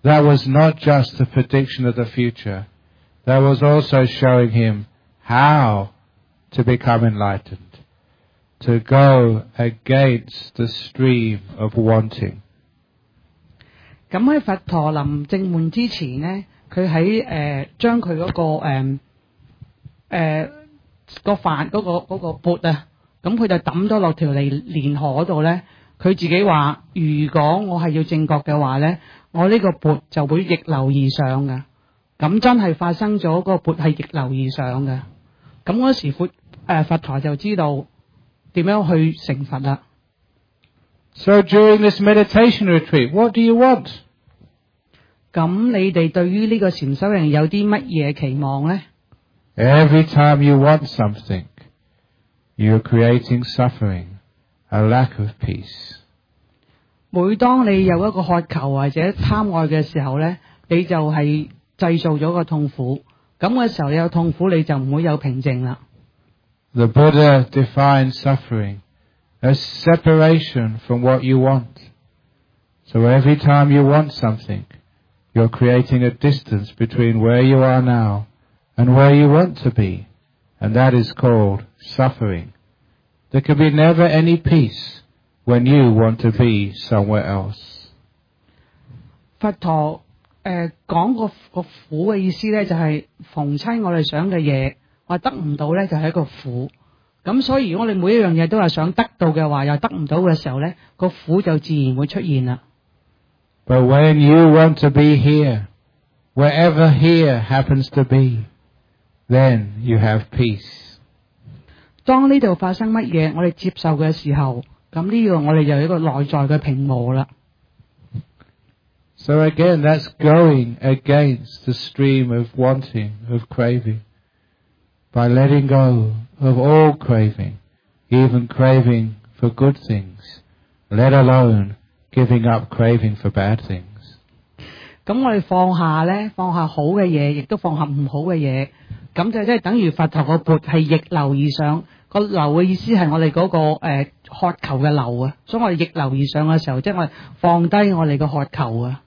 that was not just a prediction of the future. That was also showing him how to become enlightened, to go against the stream of wanting. 咁喺佛陀臨正門之前呢，佢喺誒將佢嗰個誒誒個飯嗰個嗰個缽啊，咁佢就抌咗落條蓮蓮河嗰度咧。佢自己話：如果我係要正覺嘅話咧，我呢個缽就會逆流而上嘅。咁真係發生咗，個缽係逆流而上嘅。咁嗰時佛誒佛陀就知道點樣去成佛啦。 So during this meditation retreat, what do you want? 咁你哋對於呢個禪修營有啲乜嘢期望呢？ Every time you want something, you're creating suffering, a lack of peace. 每當你有一個渴求或者貪愛嘅時候呢，你就係製造咗個痛苦。咁嘅時候你有痛苦，你就唔會有平靜啦。 The Buddha defines suffering as separation from what you want. So every time you want something, you're creating a distance between where you are now and where you want to be. And that is called suffering. There can be never any peace when you want to be somewhere else. 佛陀誒講個個苦嘅意思咧，就係逢親我哋想嘅嘢，我得唔到咧，就係一個苦。咁所以如果我哋每一樣嘢都係想得到嘅話，又得唔到嘅時候咧，個苦就自然會出現啦。 But when you want to be here, wherever here happens to be, then you have peace. 當呢度發生乜嘢，我哋接受嘅時候，咁呢個我哋就有一個內在嘅平和啦。 So again, that's going against the stream of wanting, of craving. By letting go of all craving, even craving for good things, let alone giving up craving for bad things. 咁我哋放下咧，放下好嘅嘢，亦都放下唔好嘅嘢，咁就即係等於佛陀個缽係逆流而上。個流嘅意思係我哋嗰、嗰個誒、呃、渴求嘅流啊，所以我哋逆流而上嘅時候，即係我哋放低我哋嘅渴求啊。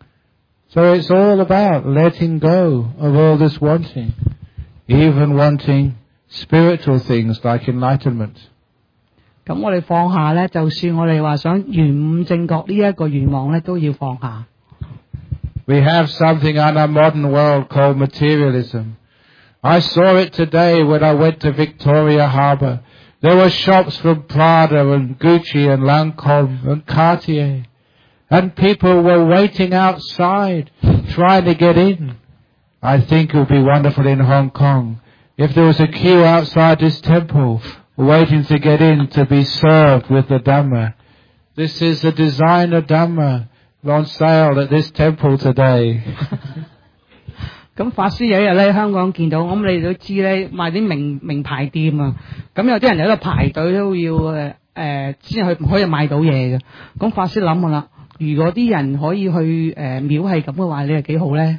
So it's all about letting go of all this wanting, even wanting spiritual things like enlightenment. 咁我哋放下咧，就算我哋話想圓悟正覺呢一個願望咧，都要放下。 We have something in our modern world called materialism. I saw it today when I went to Victoria Harbour. There were shops from Prada and Gucci and Lancome and Cartier. And people were waiting outside, trying to get in. I think it would be wonderful in Hong Kong if there was a queue outside this temple waiting to get in to be served with the Dhamma. This is the designer Dhamma on sale at this temple today. 咁法師有一日咧，香港見到，咁你都知咧，賣啲名名牌店啊，咁有啲人喺度排隊都要誒誒先去可以買到嘢嘅。咁法師諗下啦，如果啲人可以去誒廟係咁嘅話，你係幾好咧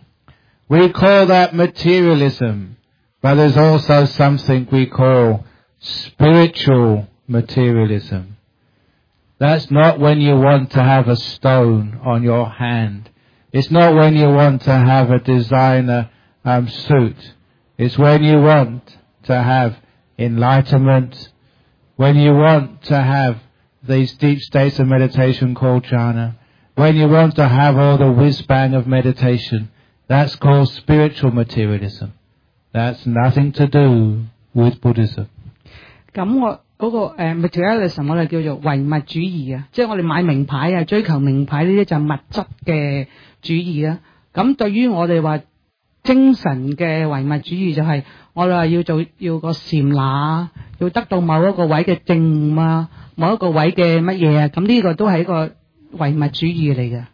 ？We call that materialism, but there's also something we call spiritual materialism. That's not when you want to have a stone on your hand. It's not when you want to have a designer um, suit. It's when you want to have enlightenment, when you want to have these deep states of meditation called jhana, when you want to have all the whiz-bang of meditation. That's called spiritual materialism. That's nothing to do with Buddhism. 咁我嗰、那個、呃、materialism 我哋叫做唯物主義啊，即係我哋買名牌啊，追求名牌呢啲就係物質嘅主義啦。咁對於我哋話精神嘅唯物主義就係我哋話要做要個禪那，要得到某一個位嘅證悟啊，某一個位嘅乜嘢啊，咁呢個都係一個唯物主義嚟嘅。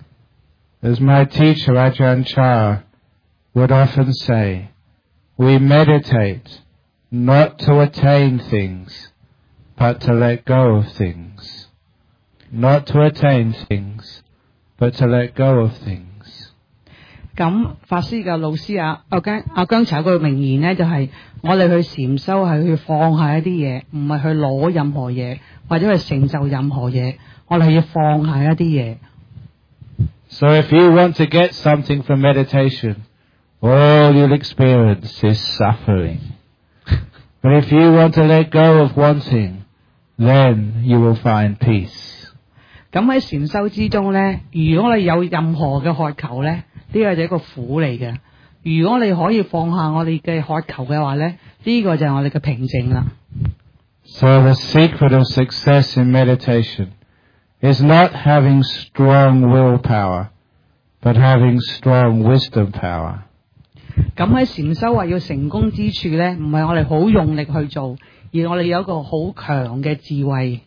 As my teacher Ajahn Chah would often say, we meditate not to attain things, but to let go of things. Not to attain things, but to let go of things. 咁法師嘅老師啊，阿姜阿姜查個名言咧，就係、是、我哋去禪修係去放下一啲嘢，唔係去攞任何嘢，或者去成就任何嘢，我哋係要放下一啲嘢。 So if you want to get something from meditation, all you'll experience is suffering. But if you want to let go of wanting, then you will find peace. 咁喺禪修之中咧，如果你有任何嘅渴求咧，呢個就係一個苦嚟嘅。如果你可以放下我哋嘅渴求嘅話咧，呢個就係我哋嘅平靜啦。 So the secret of success in meditation is not having strong willpower, but having strong wisdom power. 咁喺禪修話要成功之處咧，唔係我哋好用力去做，而我哋有一個好強嘅智慧。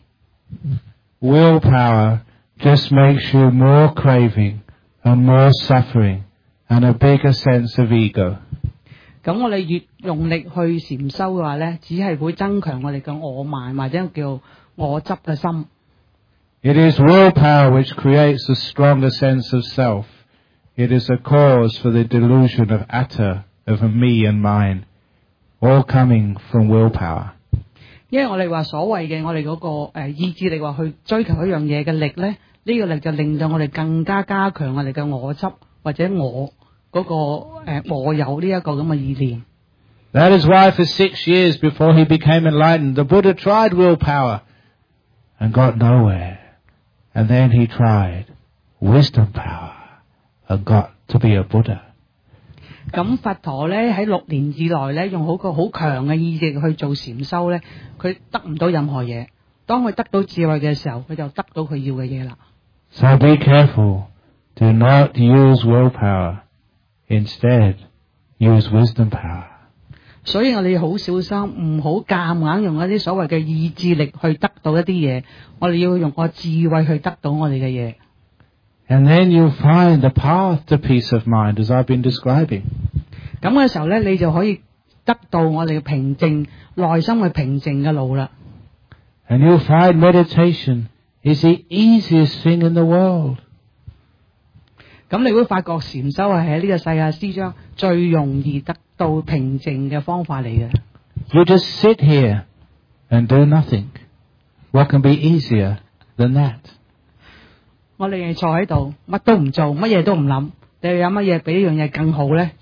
Willpower just makes you more craving and more suffering and a bigger sense of ego. 咁我哋越用力去禪修嘅話咧，只係會增強我哋嘅我慢或者叫我執嘅心。 It is willpower which creates a stronger sense of self. It is a cause for the delusion of atta, of a me and mine, all coming from willpower. 因為我哋話所謂嘅我哋嗰個誒意志力話去追求一樣嘢嘅力咧，呢個力就令到我哋更加加強我哋嘅我執或者我嗰個誒我有呢一個咁嘅意念。 That is why for six years before he became enlightened, the Buddha tried willpower and got nowhere. And then he tried wisdom power and got to be a Buddha. 咁佛陀咧喺六年以內咧，用好個好強嘅意志去做禪修咧，佢得唔到任何嘢。當佢得到智慧嘅時候，佢就得到佢要嘅嘢啦。 So be careful. Do not use willpower. Instead, use wisdom power. 所以我哋好小心，唔好夾硬用一啲所謂嘅意志力去得到一啲嘢，我哋要用個智慧去得到我哋嘅嘢。 And then you'll find the path to peace of mind, as I've been describing. 咁嘅時候咧，你就可以得到我哋嘅平靜，內心嘅平靜嘅路啦。 And you'll find meditation is the easiest thing in the world. 咁你會發覺禪修係喺呢個世界之中最容易得到平靜嘅方法嚟嘅。 You just sit here and do nothing. What can be easier than that? 我哋坐喺度，乜都唔做，乜嘢都唔諗，你有乜嘢比呢樣嘢更好咧？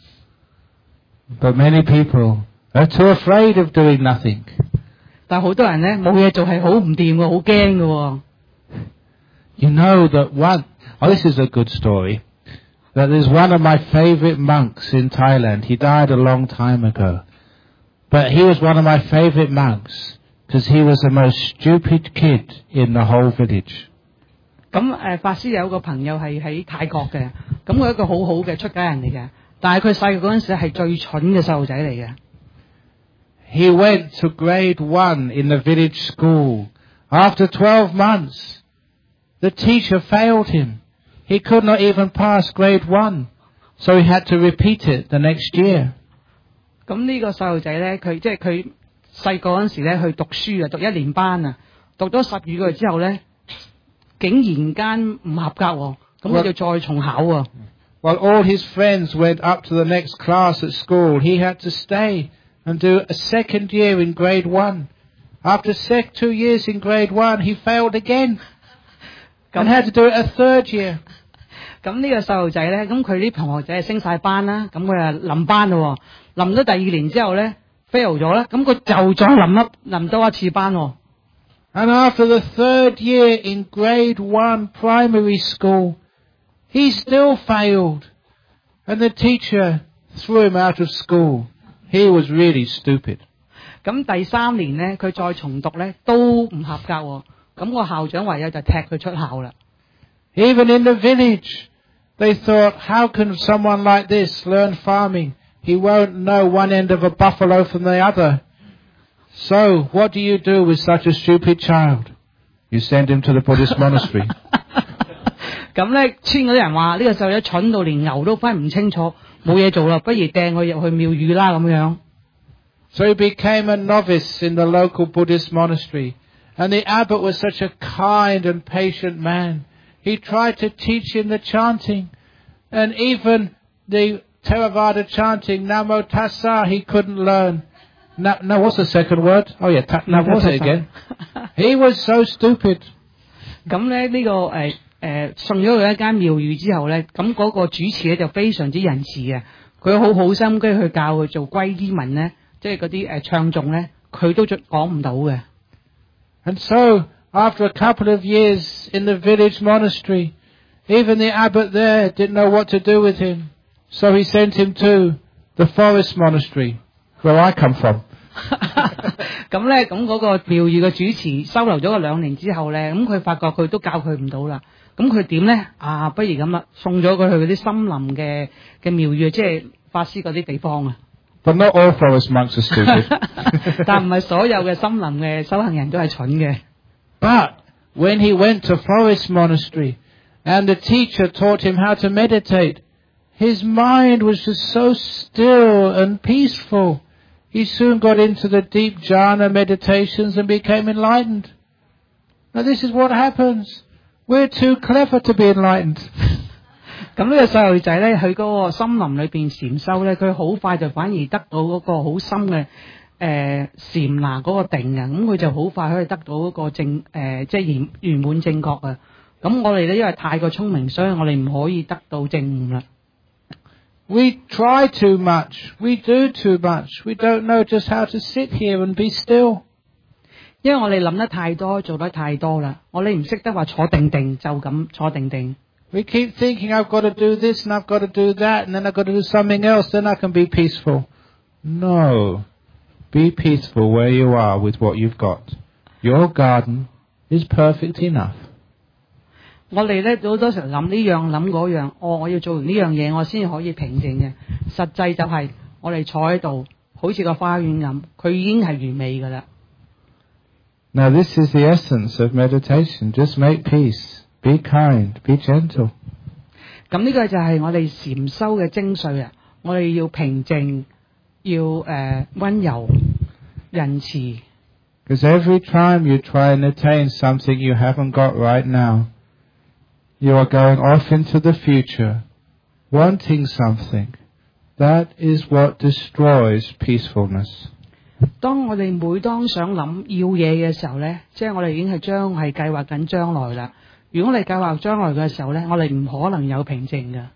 But many people are too afraid of doing nothing. 但係好多人咧冇嘢做係好唔掂嘅，好驚嘅。 You know that one, oh, this is a good story. That is one of my favorite monks in Thailand. He died a long time ago. But he was one of my favorite monks because he was the most stupid kid in the whole village. 咁誒，法師有個朋友係喺泰國嘅，咁佢一個好好嘅出家人嚟嘅，但係佢細個嗰陣時係最蠢嘅細路仔嚟嘅。 He went to grade one in the village school. After twelve months, the teacher failed him. He could not even pass grade one, so he had to repeat it the next year. 咁呢個細路仔咧，佢即係佢細個嗰陣時咧去讀書啊，讀一年班啊，讀咗十二個月之後咧，竟然間唔合格喎，咁佢就再重考喎。 While all his friends went up to the next class at school, he had to stay and do a second year in grade one. After sec- two years in grade one, he failed again and had to do it a third year. 咁呢個細路仔咧，咁佢啲同學仔係升晒班啦，咁佢啊臨班咯，臨咗第二年之後咧 fail 咗咧，咁佢就再臨一臨多一次班喎。 And after the third year in grade one primary school, he still failed. And the teacher threw him out of school. He was really stupid. 咁第三年咧，佢再重讀咧都唔合格喎，咁個校長唯有就踢佢出校啦。 Even in the village, they thought, how can someone like this learn farming? He won't know one end of a buffalo from the other. So, what do you do with such a stupid child? You send him to the Buddhist monastery. 咁咧，村嗰啲人話呢個細路仔蠢到連牛都分唔清楚，冇嘢做啦，不如掟佢入去廟宇啦咁樣。 So he became a novice in the local Buddhist monastery. And the abbot was such a kind and patient man. He tried to teach him the chanting. And even the Theravada chanting, Namo Tassa, he couldn't learn. No, no, what's the second word? Oh yeah, ta- no, what's it again? He was so stupid. 咁咧呢個誒誒送咗佢一間廟宇之後咧，咁嗰個主持咧就非常之仁慈嘅，佢好好心機去教佢做皈依文咧，即係嗰啲誒唱誦咧，佢都講唔到嘅。 And so, after a couple of years in the village monastery, even the abbot there didn't know what to do with him. So he sent him to the forest monastery, where I come from. 咁咧，咁嗰個廟宇嘅主持收留咗佢兩年之後咧，咁佢發覺佢都教佢唔到啦。咁佢點咧？啊，不如咁啦，送咗佢去嗰啲森林嘅嘅廟宇，即係法師嗰啲地方啊。 But not all forest monks are stupid. 但唔係所有嘅森林嘅修行人都係蠢嘅。 But when he went to forest monastery and the teacher taught him how to meditate, his mind was just so still and peaceful. He soon got into the deep jhana meditations and became enlightened. Now this is what happens. We're too clever to be enlightened. 咁呢個細路仔咧，去嗰個森林裏邊禪修咧，佢好快就反而得到嗰個好深嘅誒禪那嗰個定啊，咁佢就好快可以得到嗰個正誒、呃、即係圓圓滿正覺啊。咁我哋咧因為太過聰明，所以我哋唔可以得到正悟啦。 We try too much. We do too much. We don't know just how to sit here and be still. 因為我哋諗得太多，做得太多啦，我哋唔識得話坐定定就咁坐定定。 We keep thinking I've got to do this and I've got to do that and then I've got to do something else, then I can be peaceful. No. Be peaceful where you are with what you've got. Your garden is perfect enough. 我哋咧好多時候諗呢樣諗嗰樣，哦，我要做完呢樣嘢，我先可以平靜嘅。實際就係我哋坐喺度，好似個花園咁，佢已經係完美㗎啦。 Now this is the essence of meditation. Just make peace. Be kind. Be gentle. 咁呢個就係我哋禪修嘅精髓啊！我哋要平靜，要誒溫柔、仁慈。 Because every time you try and attain something you haven't got right now, you are going off into the future, wanting something. That is what destroys peacefulness. 當我哋每當想諗要嘢嘅時候咧，即係我哋已經係將係計劃緊將來啦。如果你計劃將來嘅時候咧，我哋唔可能有平靜嘅。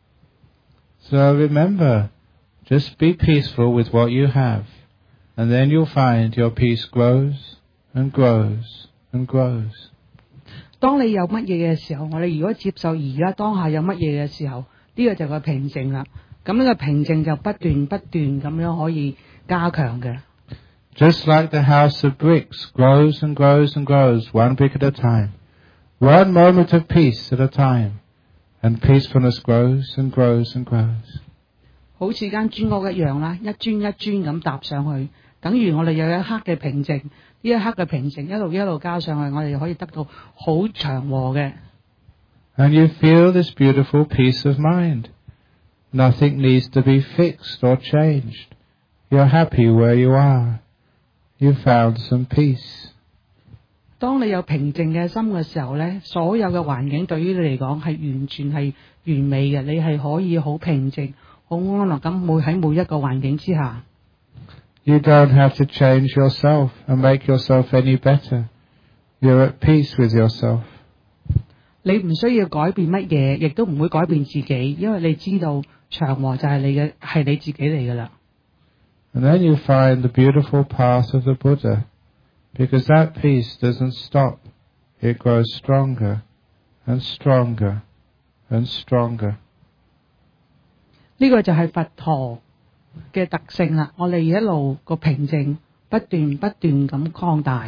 So remember, just be peaceful with what you have, and then you'll find your peace grows and grows and grows. 當你有乜嘢嘅時候，我哋如果接受而家當下有乜嘢嘅時候，呢個就係個平靜啦。咁呢個平靜就不斷不斷咁樣可以加強嘅。 Just like the house of bricks grows and grows and grows, one brick at a time, one moment of peace at a time, and peacefulness grows and grows and grows. 好似間磚屋一樣啦，一磚一磚咁搭上去，等於我哋有一刻嘅平靜，呢一刻嘅平靜一路一路加上去，我哋可以得到好祥和嘅。 And you feel this beautiful peace of mind. Nothing needs to be fixed or changed. You're happy where you are. You found some peace. 當你有平靜嘅心嘅時候咧，所有嘅環境對於你嚟講係完全係完美嘅，你係可以好平靜、好安樂咁每喺每一個環境之下。 You don't have to change yourself and make yourself any better. You're at peace with yourself. 你唔需要改變乜嘢，亦都唔會改變自己，因為你知道祥和就係你嘅，係你自己嚟噶啦。 And then you find the beautiful path of the Buddha, because that peace doesn't stop. It grows stronger and stronger and stronger. 呢個就係佛陀嘅特性啦。我哋一路個平靜不斷不斷咁擴大。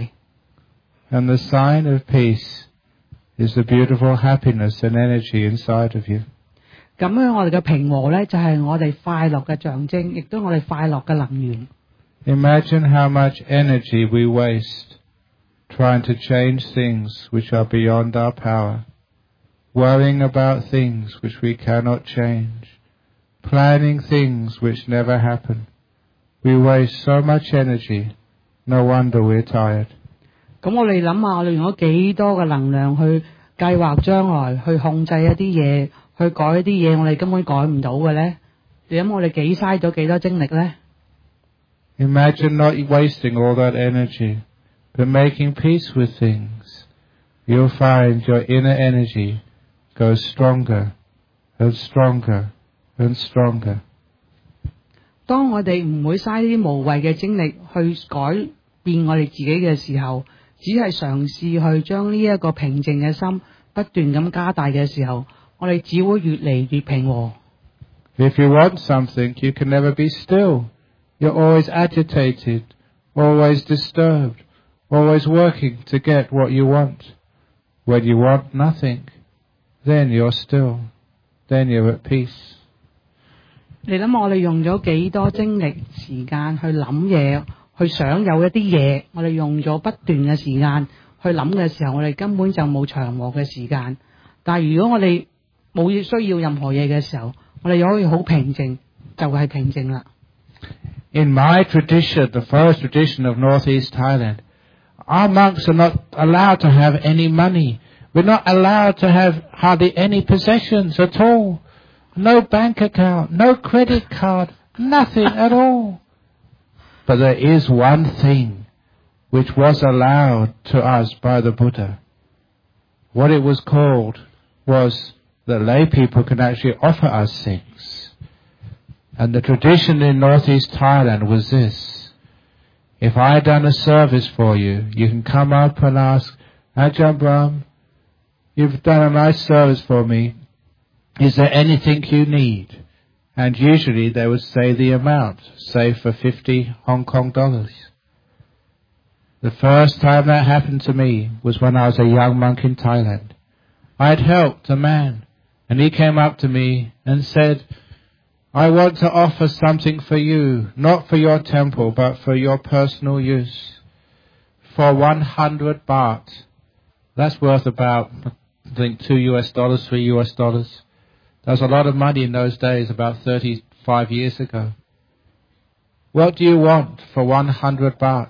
And the sign of peace is the beautiful happiness and energy inside of you. 咁樣我哋嘅平和咧，就係我哋快樂嘅象徵，亦都我哋快樂嘅能源。 Imagine how much energy we waste trying to change things which are beyond our power, worrying about things which we cannot change, planning things which never happen. We waste so much energy. No wonder we're tired. 咁我哋諗下，我哋用咗幾多嘅能量去計劃將來，去控制一啲嘢，去改一啲嘢，我哋根本改唔到嘅咧。你諗我哋幾嘥咗幾多精力咧？ Imagine not wasting all that energy, but making peace with things. you'll find your inner energy goes stronger and stronger and stronger. 當我哋唔會嘥啲無謂嘅精力去改變我哋自己嘅時候，只係嘗試去將呢一個平靜嘅心不斷咁加大嘅時候，我哋只會越嚟越平和。 If you want something, you can never be still. You're always agitated, always disturbed, always working to get what you want. When you want nothing, then you're still. Then you're at peace. 你諗我哋用咗幾多精力時間去諗嘢，去想有一啲嘢，我哋用咗不斷嘅時間去諗嘅時候，我哋根本就冇長和嘅時間。但係如果我哋冇需要任何嘢嘅時候，我哋可以好平靜，就係平靜啦。 In my tradition, the forest tradition of northeast Thailand, our monks are not allowed to have any money. We're not allowed to have hardly any possessions at all. No bank account, no credit card, nothing at all. But there is one thing which was allowed to us by the Buddha. What it was called was that lay people can actually offer us things. And the tradition in northeast Thailand was this. If I had done a service for you, you can come up and ask, Ajahn Brahm, you've done a nice service for me. Is there anything you need? And usually they would say the amount, say for fifty Hong Kong dollars. The first time that happened to me was when I was a young monk in Thailand. I had helped a man, and he came up to me and said, I want to offer something for you, not for your temple, but for your personal use. For one hundred baht. That's worth about, I think, two U S dollars, three U S dollars. That was a lot of money in those days, about thirty-five years ago. What do you want for one hundred baht?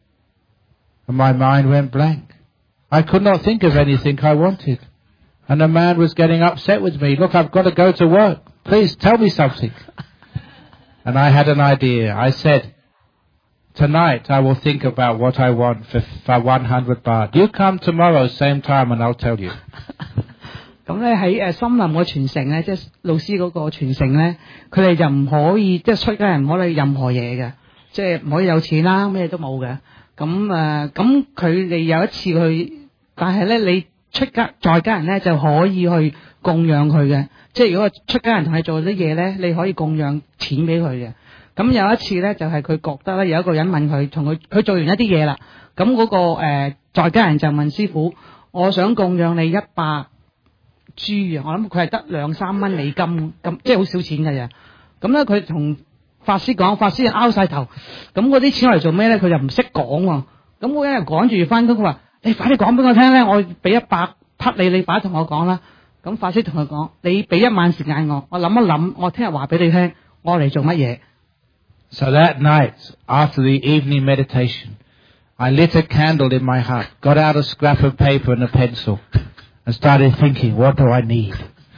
And my mind went blank. I could not think of anything I wanted. And the man was getting upset with me. Look, I've got to go to work. Please tell me something. And I had an idea. I said, tonight I will think about what I want for, for one hundred baht. You come tomorrow, same time, and I'll tell you. 咁咧喺誒森林個傳承咧，即係老師嗰個傳承咧，佢哋就唔可以即係出家人唔可以任何嘢嘅，即係唔可以有錢啦，咩都冇嘅。咁誒咁佢哋有一次去，但係咧你出家在家人咧就可以去供養佢嘅，即係如果出家人同你做啲嘢咧，你可以供養錢俾佢嘅。咁有一次咧就係、是、佢覺得咧有一個人問佢，同佢佢做完一啲嘢啦，咁嗰、那個誒、呃、在家人就問師傅，我想供養你一百豬啊！我諗佢係得兩三蚊美金咁，即係好少錢嘅啫。咁咧佢同法師講，法師就拗晒頭。咁嗰啲錢嚟做咩咧？佢就唔識講喎。咁嗰人趕住翻工，佢話：你快啲講俾我聽咧，我俾一百匹你，你快啲同我講啦。咁法師同佢講：你俾一晚時間我，我諗一諗，我聽日話俾你聽，我嚟做乜嘢。 So that night, after the evening meditation, I lit a candle in my hut, got out a scrap of paper and a pencil. And started thinking, what do I need?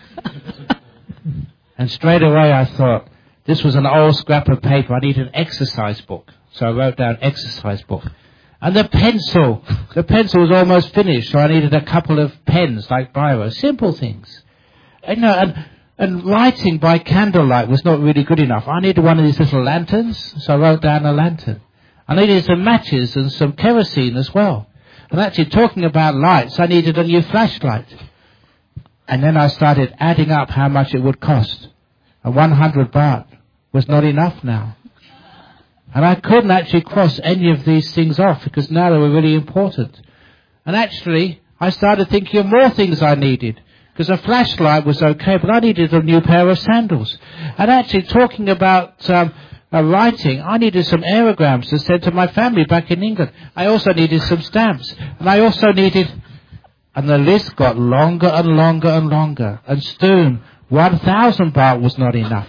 And straight away I thought, this was an old scrap of paper. I need an exercise book. So I wrote down exercise book. And the pencil, the pencil was almost finished. So I needed a couple of pens like biro, simple things. And, you know, and, and writing by candlelight was not really good enough. I needed one of these little lanterns. So I wrote down a lantern. I needed some matches and some kerosene as well. And actually talking about lights, I needed a new flashlight. And then I started adding up how much it would cost. And one hundred baht was not enough now. And I couldn't actually cross any of these things off because now they were really important. And actually, I started thinking of more things I needed. Because a flashlight was okay, but I needed a new pair of sandals. And actually talking about um, Uh, writing, I needed some aerograms to send to my family back in England. I also needed some stamps. And I also needed... And the list got longer and longer and longer. And soon, one thousand baht was not enough.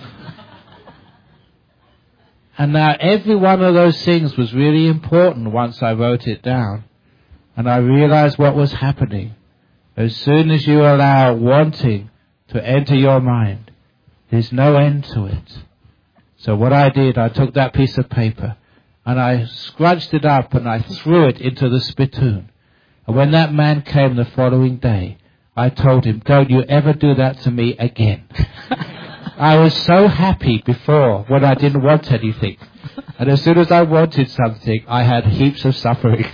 And now every one of those things was really important once I wrote it down. And I realized what was happening. As soon as you allow wanting to enter your mind, there's no end to it. So what I did, I took that piece of paper and I scrunched it up and I threw it into the spittoon. And when that man came the following day, I told him, "Don't you ever do that to me again." I was so happy before when I didn't want anything. And as soon as I wanted something, I had heaps of suffering.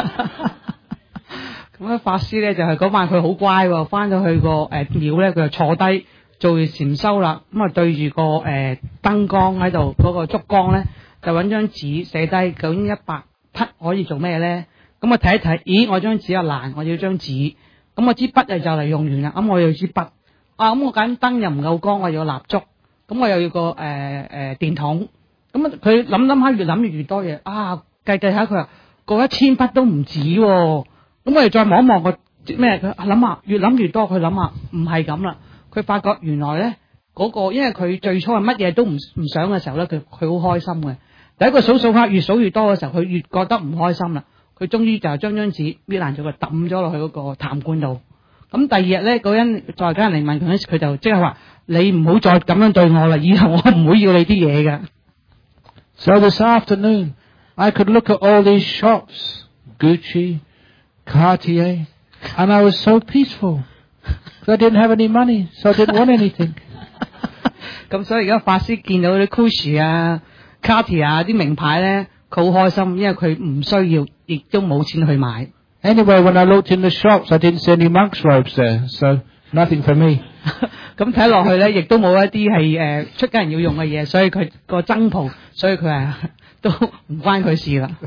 咁啊，法師咧就係嗰晚佢好乖喎，翻到去個誒廟咧，佢就坐低做完禪修啦。咁啊對住個誒燈光喺度，嗰、那個燭光咧就揾張紙寫低究竟一百匹可以做咩咧？咁我睇一睇，咦，我張紙又爛，我要張紙。咁我支筆就就嚟用完啦，咁我要支筆。啊，咁我揀燈又唔夠光，我要蠟燭。咁我又要個誒誒、呃呃、電筒。咁啊，佢諗諗下，越諗越越多嘢。啊，計計下佢話過一千筆都唔止喎、哦。咁我哋再望一望個咩？佢諗下，越諗越多。佢諗下唔係咁啦。佢發覺原來咧嗰、那個，因為佢最初係乜嘢都唔唔想嘅時候咧，佢佢好開心嘅。第一個數數下越數越多嘅時候，佢越覺得唔開心啦。佢終於就將張紙搣爛咗，佢抌咗落去嗰個痰罐度。咁第二日咧，嗰人再加人嚟問佢嗰時，佢就即係話：你唔好再咁樣對我啦，以後我唔會要你啲嘢嘅。 So this afternoon, I could look at all these shops, Gucci, Cartier, and I was so peaceful. I didn't have any money, so I didn't want anything. 咁所以而家法師見到啲 Gucci 啊、Cartier 啊啲名牌咧，佢好開心，因為佢唔需要，亦都冇錢去買。 Anyway, when I looked in the shops, I didn't see any monk's robes there, so nothing for me. 咁睇落去咧，亦都冇一啲係誒出家人要用嘅嘢，所以佢個僧袍，所以佢係都唔關佢事啦。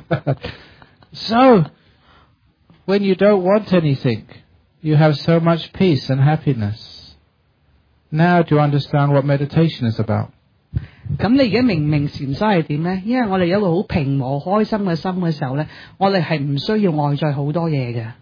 So, when you don't want anything, you have so much peace and happiness. Now do you understand what meditation is about? 咁你而家明唔明禪修係點咧？因為我哋有一個好平和開心嘅心嘅時候咧，我哋係唔需要外在好多嘢嘅。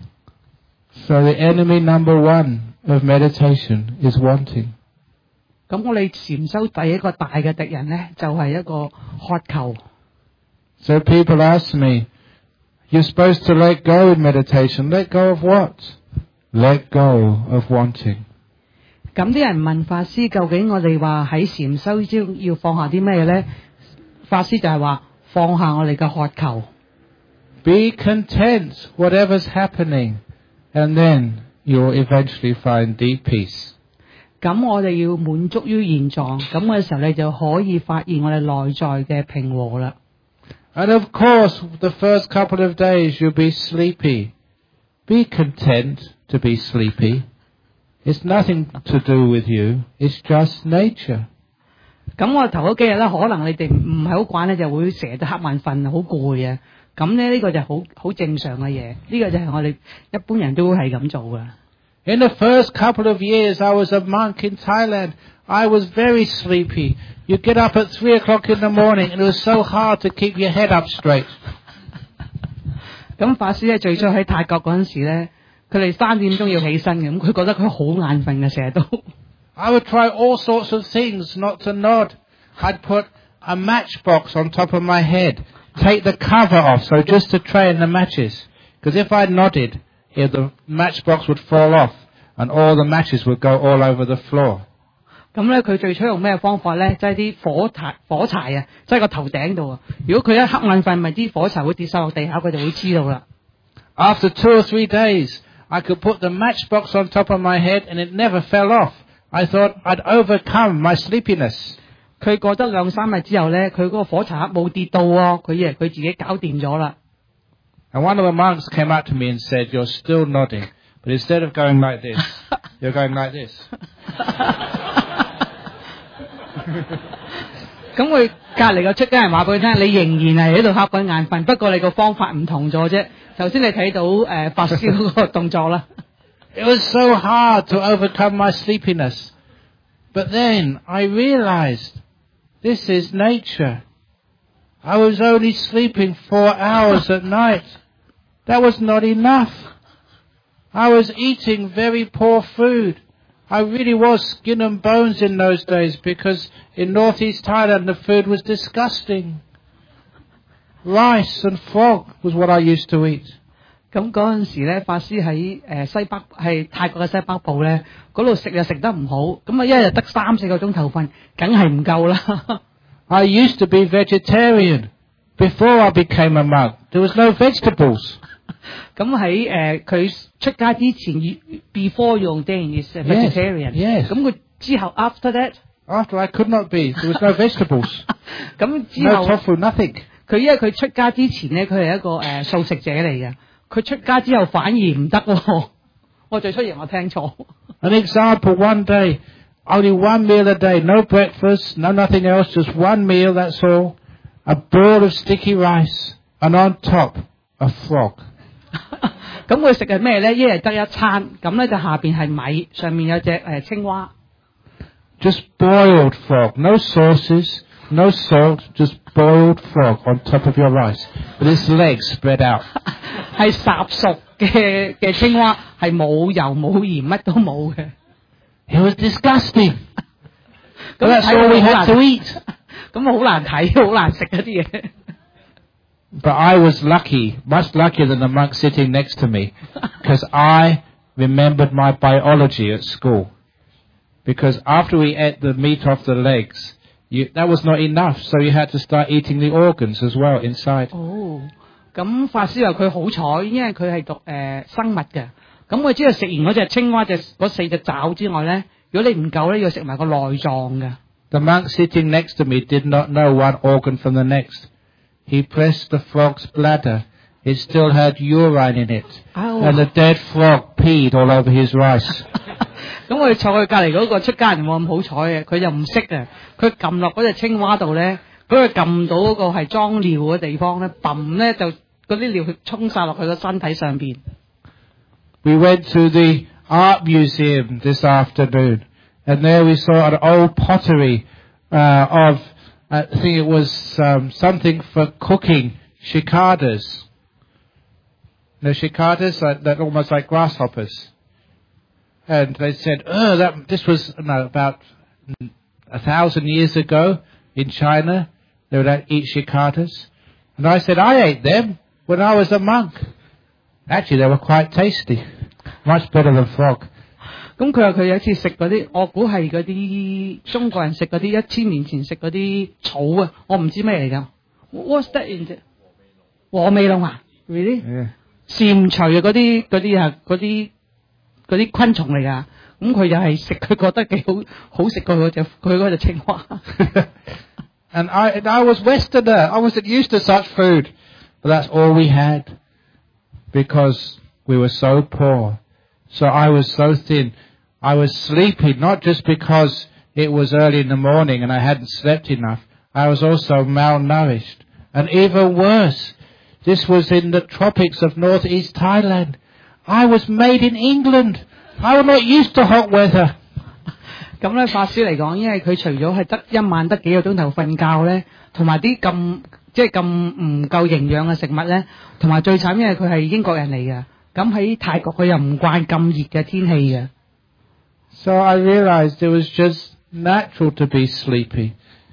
So the enemy number one of meditation is wanting. 咁我哋禪修第一個大嘅敵人咧，就係、是、一個渴求。 So people ask me, you're supposed to let go in meditation. Let go of what? Let go of wanting. 咁啲人問法師，究竟我哋話喺禪修中要放下啲咩咧？法師就係話放下我哋嘅渴求。 Be content whatever's happening, and then you'll eventually find deep peace. 咁我哋要滿足於現狀，咁嘅時候你就可以發現我哋內在嘅平和啦。 And of course, the first couple of days you'll be sleepy. Be content to be sleepy. It's nothing to do with you. It's just nature. 咁我頭嗰幾日咧，可能你哋唔係好慣咧，就會成日都瞌眼瞓，好攰啊。咁咧呢個就好好正常嘅嘢，呢、這個就係我哋一般人都係咁做嘅。 In the first couple of years I was a monk in Thailand, I was very sleepy. You get up at three o'clock in the morning and it was so hard to keep your head up straight. 咁法師咧最初喺泰國嗰陣時咧，佢哋三點鐘要起身嘅，咁佢覺得佢好眼瞓嘅，成日都。 I would try all sorts of things not to nod. I'd put a matchbox on top of my head, take the cover off, so just to train the matches. Because if I nodded, if the matchbox would fall off, and all the matches would go all over the floor. 咁咧，佢最初用咩方法咧？即係啲火柴火柴啊，即係個頭頂度啊。如果佢一瞌眼瞓，咪啲火柴會跌晒落地下，佢就會知道啦。 After two or three days, I could put the matchbox on top of my head, and it never fell off. I thought I'd overcome my sleepiness. 佢過得兩三日之後咧，佢嗰個火柴盒冇跌到喎，佢以為佢自己搞掂咗啦。 And one of the monks came up to me and said, "You're still nodding, but instead of going like this, you're going like this." 咁佢隔離個出家人話俾佢聽，你仍然係喺度瞌緊眼瞓，不過你個方法唔同咗啫。頭先你睇到誒、呃、法師嗰個動作啦。 It was so hard to overcome my sleepiness. But then I realized this is nature. I was only sleeping four hours at night. That was not enough. I was eating very poor food. I really was skin and bones in those days because in northeast Thailand the food was disgusting. Rice and frog was what I used to eat. 咁嗰陣時咧，法師喺誒西北係泰國嘅西北部咧，嗰度食又食得唔好，咁啊一日得三四個鐘頭瞓，梗係唔夠啦。 I used to be vegetarian before I became a monk. There was no vegetables. 咁喺誒佢出家之前，before 用 Dane is vegetarian。 Yes. 咁佢之後 after that。 After I could not be, there was no vegetables. 咁之後 no tofu, nothing. 佢因為佢出家之前咧，佢係一個誒、呃、素食者嚟嘅。佢出家之後反而唔得喎。我最出現我聽錯。 An example, one day, only one meal a day, no breakfast, no nothing else, just one meal, that's all. A bowl of sticky rice, and on top, a frog. 咁佢食係咩咧？一日得一餐，咁咧就下邊係米，上面有隻誒、呃、青蛙。 Just boiled frog, no sauces, no salt, just boiled frog on top of your rice, with its legs spread out. 係烚熟嘅嘅青蛙，係冇油冇鹽，乜都冇嘅。It was disgusting. But that's all we had to eat. 咁好難睇，好難食嗰啲嘢。But I was lucky, much luckier than the monk sitting next to me, because I remembered my biology at school. Because after we ate the meat off the legs, you, that was not enough, so you had to start eating the organs as well inside. 哦，咁法師話佢好彩，因為佢係讀誒、呃、生物嘅。咁佢知道食完嗰隻青蛙隻嗰四隻爪之外咧，如果你唔夠咧，要食埋個內臟嘅。The monk sitting next to me did not know one organ from the next. He pressed the frog's bladder. It still had urine in it, oh. And the dead frog peed all over his rice. 咁我哋坐佢隔離嗰個出家人冇咁好彩嘅，佢就唔識啊！佢撳落嗰隻青蛙度咧，嗰佢撳到嗰個係裝尿嘅地方咧，揼咧就嗰啲尿沖晒落佢個身體上邊。We went to the art museum this afternoon, and there we saw an old pottery uh, of, I think it was um, something for cooking cicadas. No, cicadas, like, that almost like grasshoppers. And they said, oh, that, this was no, about a thousand years ago in China. They would eat cicadas. And I said, I ate them when I was a monk. Actually, they were quite tasty. Much better than frog. 咁佢話佢有一次食嗰啲，我估係嗰啲中國人食嗰啲一千年前食嗰啲草啊，我唔知咩嚟㗎。What's that in the 和味龍啊 ？Really？ Yeah. 蟾蜍啊，嗰啲嗰啲啊，嗰啲。嗰啲昆蟲嚟㗎，咁佢又係食，佢覺得幾好好食過嗰隻佢嗰隻青蛙。And I and I was Westerner. I wasn't used to such food, but that's all we had because we were so poor. So I was so thin. I was sleepy not just because it was early in the morning and I hadn't slept enough. I was also malnourished, and even worse, this was in the tropics of northeast Thailand. I was made in England. I was not used to hot weather. 咁咧，法師嚟講，因為佢除咗係得一晚得幾個鐘頭瞓覺咧，同埋啲咁即係咁唔夠營養嘅食物咧，同埋最慘，因為佢係英國人嚟嘅，咁喺泰國佢又唔慣咁熱嘅天氣嘅。So I realized it was just natural to be sleepy.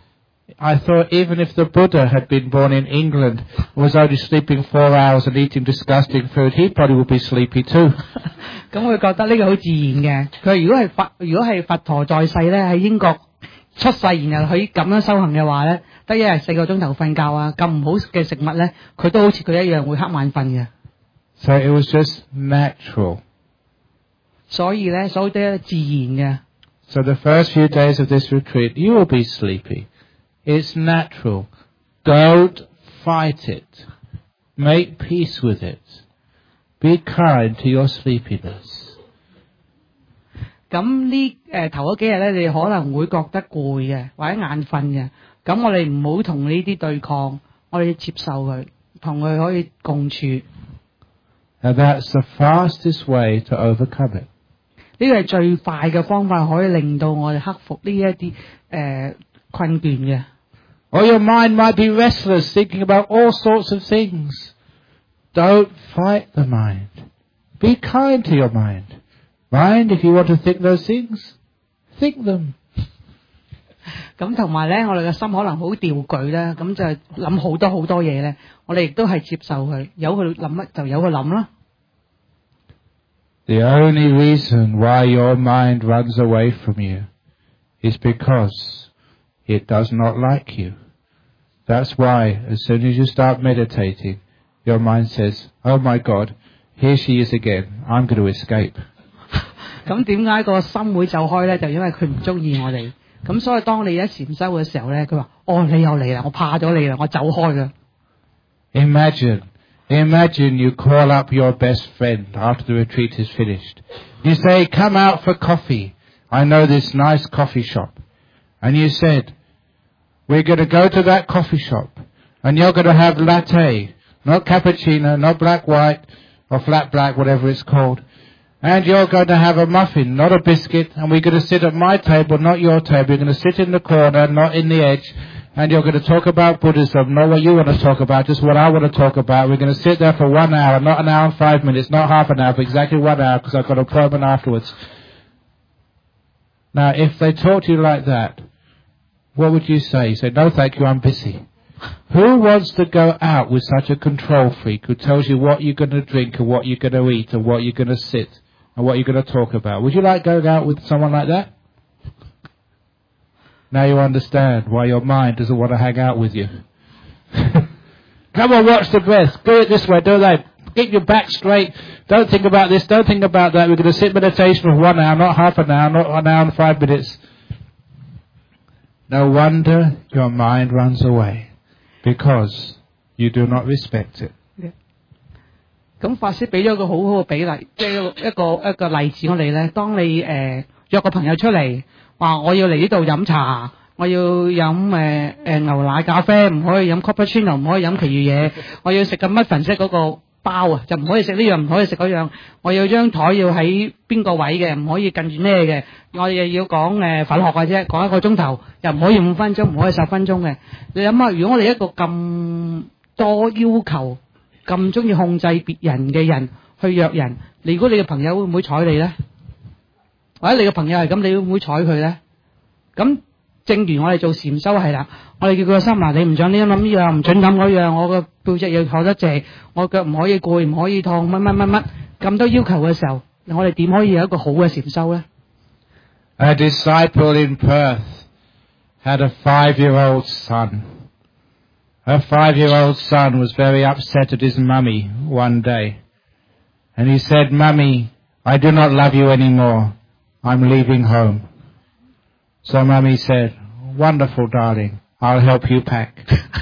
I thought even if the Buddha had been born in England and was only sleeping four hours and eating disgusting food, he probably would be sleepy too. 咁佢覺得呢個好自然嘅。佢如果係佛，如果係佛陀在世咧，喺英國出世，然後佢咁樣修行嘅話咧，得一日四個鐘頭瞓覺啊，咁唔好嘅食物咧，佢都好似佢一樣會瞌眼瞓嘅。So it was just natural. 所以咧，所有都係自然嘅。So the first few days of this retreat, you will be sleepy. It's natural. Don't fight it. Make peace with it. Be kind to your sleepiness. 咁呢誒頭嗰幾日咧，你可能會覺得攰嘅，或者眼瞓嘅。咁我哋唔好同呢啲對抗，我哋要接受佢，同佢可以共處。And that's the fastest way to overcome it. 呢個係最快嘅方法，可以令到我哋克服呢一啲誒困倦嘅。Or your mind might be restless, thinking about all sorts of things. Don't fight the mind. Be kind to your mind. Mind, if you want to think those things, think them. 咁同埋咧，我哋嘅心可能好掉舉啦，咁就諗好多好多嘢咧。我哋亦都係接受佢，由佢諗乜就由佢諗啦。The only reason why your mind runs away from you is because it does not like you. That's why, as soon as you start meditating, your mind says, "Oh my God, here she is again. I'm going to escape." 咁點解個心會走開咧？就因為佢唔中意我哋。咁所以當你一禪修嘅時候咧，佢話：哦，你又嚟啦，我怕咗你啦，我走開啦。 Imagine, imagine you call up your best friend after the retreat is finished. You say, "Come out for coffee. I know this nice coffee shop." And you said, "We're going to go to that coffee shop. And you're going to have latte, not cappuccino, not black white, or flat black, whatever it's called. And you're going to have a muffin, not a biscuit. And we're going to sit at my table, not your table. You're going to sit in the corner, not in the edge. And you're going to talk about Buddhism, not what you want to talk about, just what I want to talk about. We're going to sit there for one hour, not an hour and five minutes, not half an hour, but exactly one hour, because I've got an appointment afterwards." Now, if they talk to you like that, what would you say? You say, "No, thank you, I'm busy." Who wants to go out with such a control freak who tells you what you're going to drink and what you're going to eat and what you're going to sit and what you're going to talk about? Would you like going out with someone like that? Now you understand why your mind doesn't want to hang out with you. Come on, watch the breath. Do it this way, do that. Keep your back straight. Don't think about this, don't think about that. We're going to sit meditation for one hour, not half an hour, not an hour and five minutes. No wonder your mind runs away. Because you do not respect it. 咁法師俾咗個好好嘅比例，即係一個一個例子我哋咧。當你誒、呃、約個朋友出嚟，話我要嚟呢度飲茶，我要飲誒誒牛奶咖啡，唔可以飲 cappuccino， 唔可以飲其餘嘢，我要食個乜粉色嗰個包啊，就唔可以食呢樣，唔可以食嗰樣。我要張台要喺邊個位嘅，唔可以近住咩嘅。我哋要講誒佛學嘅啫，講一個鐘頭，又唔可以五分鐘，唔可以十分鐘嘅。你諗下，如果我哋一個咁多要求、咁中意控制別人嘅人去約人，如果你嘅朋友會唔會睬你咧？或者你嘅朋友係咁，你會唔會睬佢咧？咁正如我哋做禪修係啦，我哋叫佢個心嗱，你唔准呢諗呢樣，唔准諗嗰樣，我個背脊要坐得直，我腳唔可以攰，唔可以痛，乜乜乜乜咁多要求嘅時候，我哋點可以有一個好嘅禪修咧？ A disciple in Perth had a five-year-old son. Her five-year-old son was very upset at his mummy one day. And he said, "Mummy, I do not love you anymore. I'm leaving home." So Mummy said, "Wonderful, darling. I'll help you pack."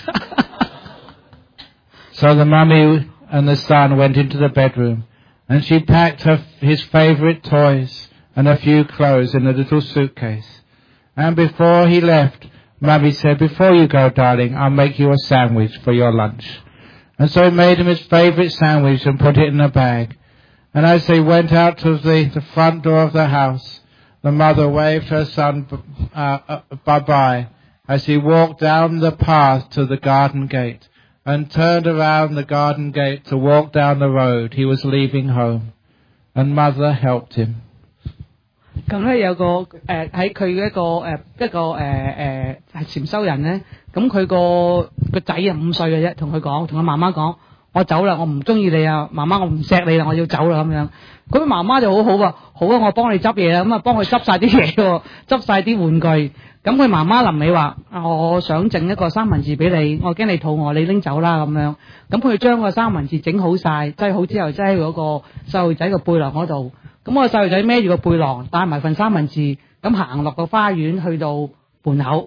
So the mummy and the son went into the bedroom, and she packed her, his favourite toys and a few clothes in a little suitcase. And before he left, Mummy said, "Before you go, darling, I'll make you a sandwich for your lunch." And so he made him his favourite sandwich and put it in a bag. And as they went out to the, the front door of the house, the mother waved her son uh, uh, bye-bye as he walked down the path to the garden gate and turned around the garden gate to walk down the road. He was leaving home. And mother helped him. 咁咧有個誒喺佢嘅一個誒、呃、一個誒誒係禪修人咧，咁佢個個仔啊五歲嘅啫，同佢講，同佢媽媽講，我走啦，我唔中意你啊，媽媽我唔錫你啦，我要走啦咁樣。咁媽媽就好好喎，好啊，我幫你執嘢啦，咁啊幫佢執晒啲嘢喎，執晒啲玩具。咁佢媽媽臨尾話：我想整一個三文治俾你，我驚你肚餓，你拎走啦咁樣。咁佢將個三文治整好晒，擠好之後擠喺嗰個細路仔個背囊嗰度。咁個細路仔孭住個背囊，帶埋份三文治，咁行落個花園去到門口。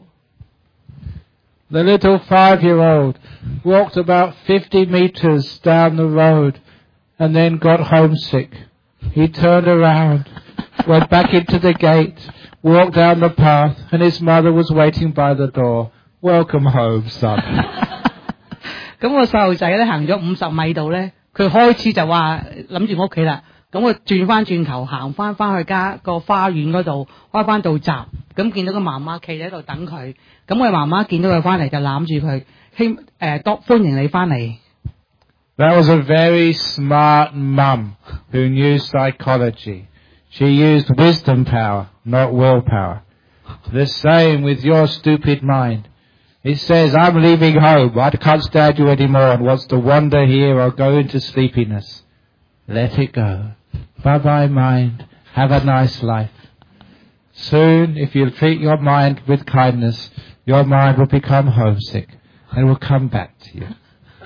The little five-year-old walked about fifty meters down the road and then got homesick. He turned around, went back into the gate, walked down the path, and his mother was waiting by the door. Welcome home, son. 咁個細路仔咧行咗五十米度咧，佢開始就話諗住屋企啦。咁我轉翻轉頭行翻翻去家個花園嗰度開翻道閘，咁見到個媽媽企喺度等佢，咁佢媽媽見到佢翻嚟就攬住佢，希誒多歡迎你翻嚟。 That was a very smart mum who knew psychology. She used wisdom power, not willpower. The same with your stupid mind. It says, "I'm leaving home. I can't stand you anymore," and wants to wander here or go into sleepiness. Let it go. Bye-bye, mind. Have a nice life. Soon, if you treat your mind with kindness, your mind will become homesick and will come back to you.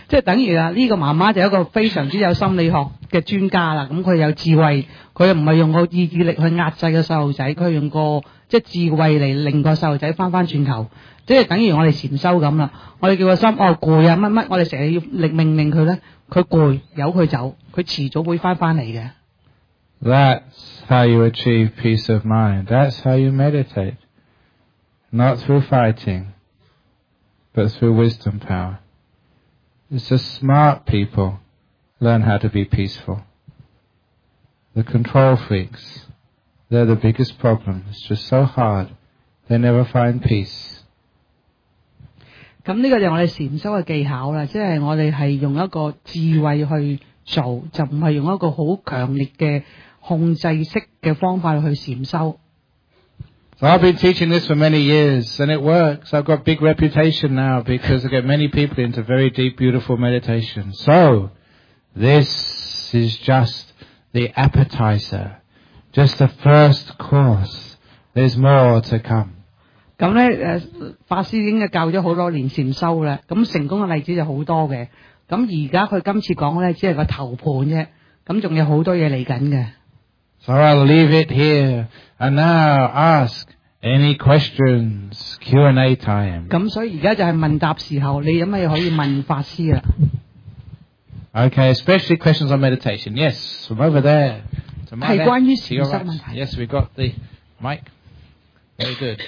即係等於啊，呢個媽媽就係一個非常之有心理學嘅專家啦。咁佢有智慧，佢唔係用個意志力去壓制個細路仔，佢係用個即係智慧嚟令個細路仔翻翻轉頭。即係等於我哋禪修咁啦，我哋叫個心哦攰啊乜乜，我哋成日要力命令佢咧，佢攰由佢走，佢遲早會翻翻嚟嘅。 That's how you achieve peace of mind. That's how you meditate. Not through fighting, but through wisdom power. It's the smart people learn how to be peaceful. The control freaks, they're the biggest problem. It's just so hard. They never find peace. 咁呢個就係我哋禪修嘅技巧啦，即係我哋係用一個智慧去做，就唔係用一個好強烈嘅控制式嘅方法去禪修。 So I've been teaching this for many years, and it works. I've got big reputation now because I get many people into very deep, beautiful meditation. So, this is just the appetizer, just the first course. There's more to come. 咁咧誒，法師已經教咗好多年禪修啦，咁成功嘅例子就好多嘅。咁而家佢今次講咧，只係個頭盤啫，咁仲有好多嘢嚟緊嘅。 So I'll leave it here, and now ask any questions, Q and A time. 咁所以而家就係問答時候，你有乜嘢可以問法師啦 Okay, especially questions on meditation. Yes, from over there. To my 係 left, 關於 to 禪 your 修 right. 問題。 Yes, we've got the mic. Very good.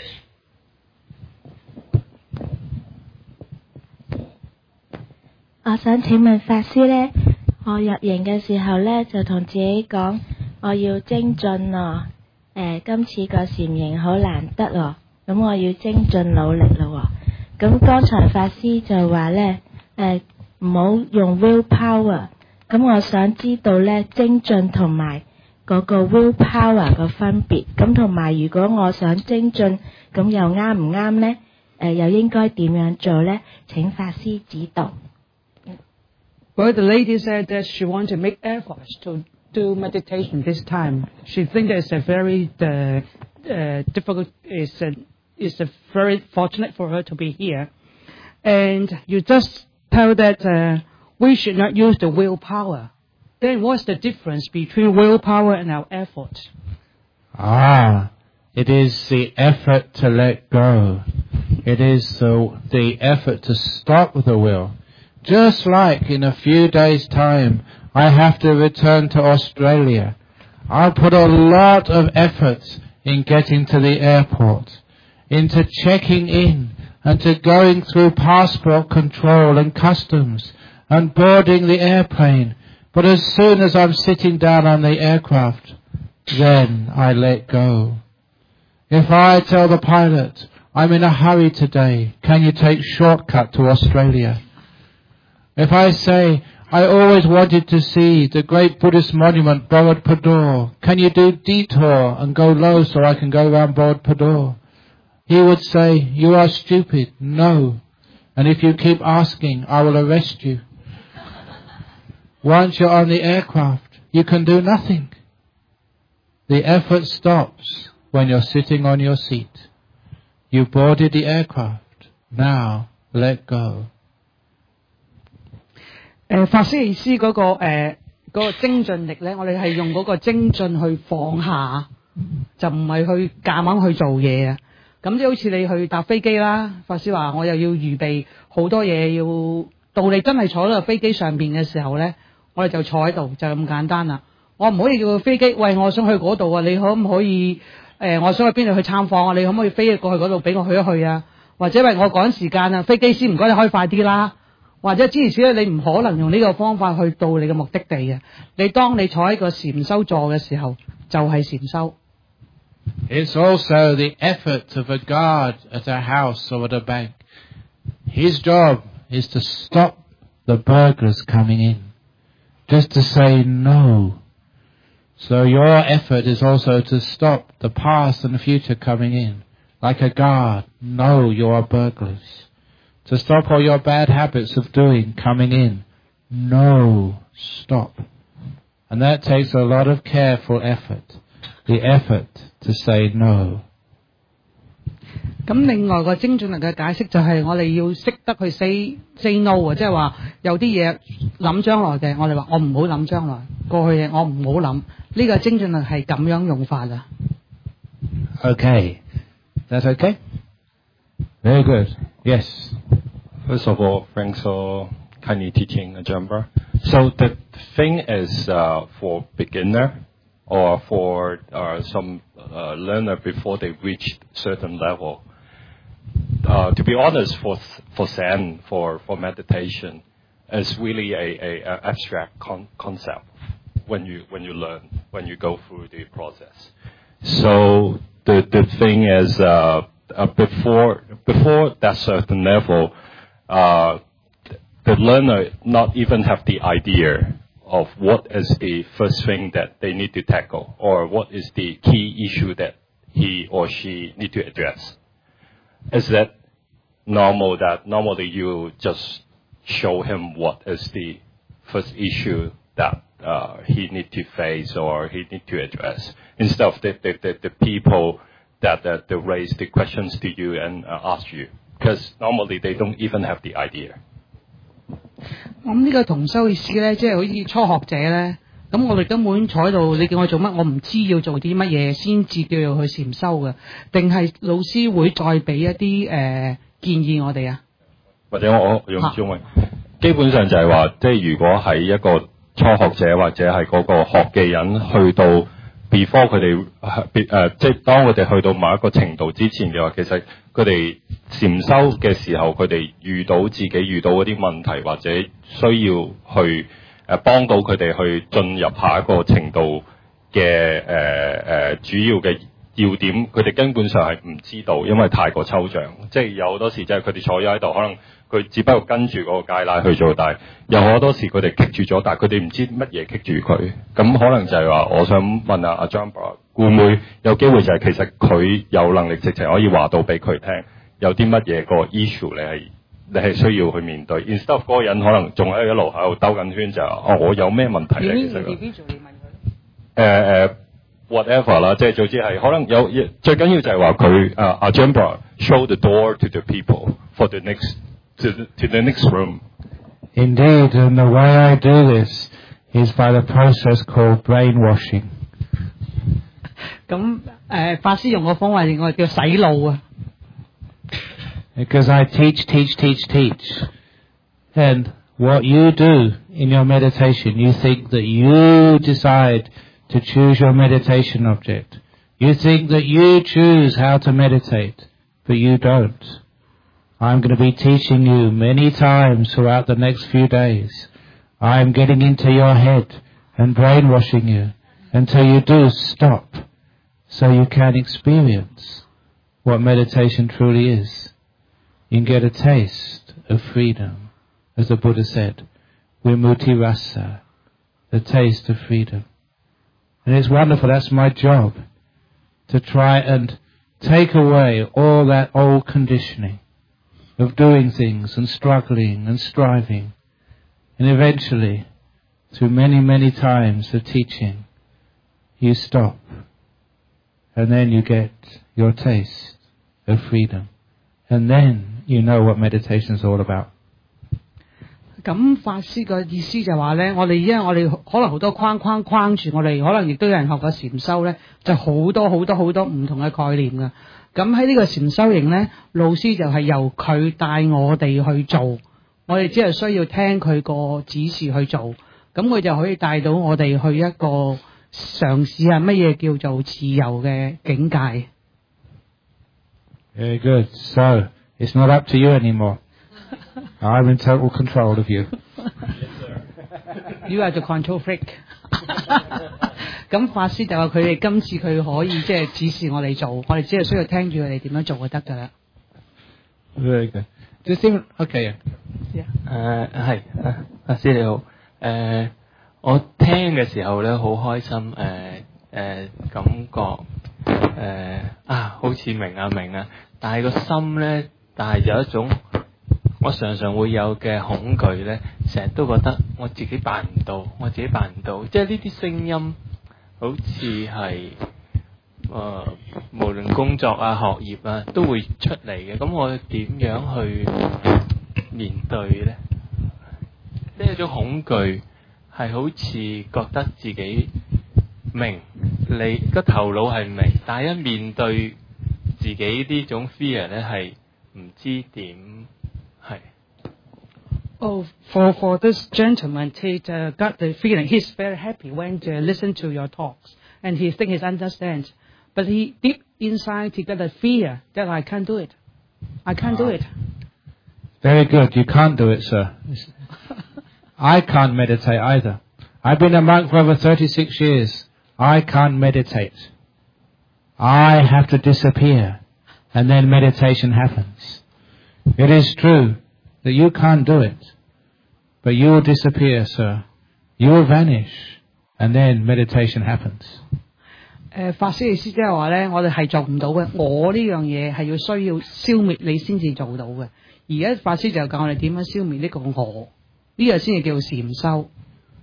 我想請問法師呢，我入營嘅時候呢，就同自己講，我要精進咯。誒，今次個禪營好難得喎，咁我要精進努力咯喎。咁剛才法師就話呢，誒唔好用 will power。咁我想知道呢，精進同埋嗰個 will power 個分別。咁同埋如果我想精進，咁又啱唔啱呢？誒又應該點樣做呢？請法師指導。 Well, the lady said that she wants to make efforts to do meditation this time. She thinks it's a very uh, uh, difficult. It's a, it's a very fortunate for her to be here. And you just tell that uh, we should not use the willpower. Then what's the difference between willpower and our effort? Ah, it is the effort to let go. It is the, the effort to stop the will. Just like in a few days' time, I have to return to Australia. I'll put a lot of effort in getting to the airport, into checking in, and to going through passport control and customs, and boarding the airplane. But as soon as I'm sitting down on the aircraft, then I let go. If I tell the pilot, I'm in a hurry today, can you take shortcut to Australia? If I say, I always wanted to see the great Buddhist monument, Bodh Pador, can you do detour and go low so I can go around Bodh Pador? He would say, you are stupid, no. And if you keep asking, I will arrest you. Once you're on the aircraft, you can do nothing. The effort stops when you're sitting on your seat. You boarded the aircraft. Now, let go. 誒、呃、法師意思嗰、嗰個誒嗰、呃嗰個精進力咧，我哋係用嗰個精進去放下，就唔係去夾硬去做嘢啊。咁即係好似你去搭飛機啦，法師話我又要預備好多嘢，要到你真係坐喺個飛機上邊嘅時候咧，我哋就坐喺度就咁簡單啦。我唔可以叫個飛機，喂，我想去嗰度啊，你可唔可以誒、呃？我想去邊度去參訪啊？你可唔可以飛過去嗰度俾我去一去啊？或者喂，我趕時間啊，飛機師唔該你開快啲啦。或者諸如此類，你唔可能用呢個方法去到你嘅目的地嘅。你當你坐喺個禪修座嘅時候，就係、是、禪修。 It's also the effort of a guard at a house or at a bank. His job is to stop the burglars coming in, just to say no. So your effort is also to stop the past and the future coming in, like a guard. No, you are burglars. To stop all your bad habits of doing coming in. No, stop. And that takes a lot of careful effort. The effort to say no. 咁另外個精進力嘅解釋就係我哋要識得去 say say no 啊，即係話有啲嘢諗將來嘅，我哋話我唔好諗將來，過去嘅我唔好諗。呢個精進論係咁樣用法啊。 Okay, that's okay. Very good. Yes. First of all, thanks for kindly teaching, Ajahn Brahm. So the thing is, uh, for beginner or for uh, some uh, learner before they reach certain level. Uh, to be honest, for for Zen, for for meditation, it's really a, a, a abstract con- concept when you when you learn when you go through the process. So the the thing is, uh, uh, before before that certain level, uh, the learner not even have the idea of what is the first thing that they need to tackle, or what is the key issue that he or she need to address. Is that normal that normally you just show him what is the first issue that uh, he need to face or he need to address, instead of the, the, the, the people that, that they raise the questions to you and uh, ask you, because normally they don't even have the idea. 咁呢個同修意思咧，即係好似初學者咧，咁我哋根本坐喺度，你叫我做乜，我唔知要做啲乜嘢先至叫做去禪修嘅，定係老師會再俾一啲誒、呃、建議我哋啊？ 或者我用中文，基本上就係話，即係如果係一個初學者或者係嗰個學嘅人去到 before 佢哋誒，即係當佢哋去到某一個程度之前嘅話，其實佢哋禪修嘅時候，佢哋遇到自己遇到嗰啲問題，或者需要去誒幫到佢哋去進入下一個程度嘅誒誒主要嘅要點，佢哋根本上係唔知道，因為太過抽象。即係有好多時，即係佢哋坐咗喺度，可能佢只不過跟住嗰個街拉去做，但係有好多時佢哋棘住咗，但係佢哋唔知乜嘢棘住佢。咁可能就係話，我想問下阿 Ajahn Brahm，會唔會有機會就係其實佢有能力直情可以話到俾佢聽，有啲乜嘢個 issue 你係你係需要去面對 ，instead of 嗰個人可能仲喺一路喺度兜緊圈就哦，我有咩問題咧？其實誒誒 whatever 啦，即係總之係可能有最緊要就係話佢啊 Ajahn Brahm show the door to the people for the next to the, to the next room. Indeed, and the way I do this is by the process called brainwashing. 咁誒法師用個方法，我哋叫洗腦啊。 Because I teach, teach, teach, teach. And what you do in your meditation, you think that you decide to choose your meditation object. You think that you choose how to meditate, but you don't. I'm going to be teaching you many times throughout the next few days. I'm getting into your head and brainwashing you until you do stop, so you can experience what meditation truly is. You can get a taste of freedom, as the Buddha said, Vimutti Rasa, the taste of freedom. And it's wonderful, that's my job, to try and take away all that old conditioning of doing things and struggling and striving. And eventually, through many, many times of teaching, you stop. And then you get your taste of freedom. And then you know what meditation is all about. 咁法師個意思就話咧，我哋因為我哋可能好多框框框住我哋，可能亦都有人學過禪修咧，就好多好多好多唔同嘅概念㗎。咁喺呢個禪修營咧，老師就係由佢帶我哋去做，我哋只係需要聽佢個指示去做，咁佢就可以帶到我哋去一個嘗試下乜嘢叫做自由嘅境界。 Very good. So, it's not up to you anymore. I'm in total control of you. You are the control freak. 咁法師就話佢哋今次佢可以即係指示我哋做，我哋只係需要聽住佢哋點樣做就得㗎啦。 Very good. Just even, okay. 誒係，法師你好。誒、呃、我聽嘅時候咧好開心，誒、呃、誒、呃、感覺誒、呃、啊好似明啊明啊，但係個心咧，但係有一種我常常會有嘅恐懼咧，成日都覺得我自己辦唔到，我自己辦唔到，即係呢啲聲音好似係誒無論工作啊、學業啊都會出嚟嘅，咁我點樣去面對咧？ 即係一種恐懼，係好似覺得自己明，你個頭腦係明，但係一面對自己呢種 fear 咧係唔知點係。 Oh, for for this gentleman, he uh, got the feeling he's very happy when to listen to your talks, and he think he understands. But he deep inside he got a fear that I can't do it. I can't do it. Very good. You can't do it, sir. I can't meditate either. I've been a monk for over thirty-six years. I can't meditate. I have to disappear, and then meditation happens. It is true that you can't do it, but you will disappear, sir. You will vanish, and then meditation happens. 誒法師意思即係話咧，我哋係做唔到嘅。我呢樣嘢係要需要消滅你先至做到嘅。而家法師就教我哋點樣消滅呢個我，呢個先至叫禪修。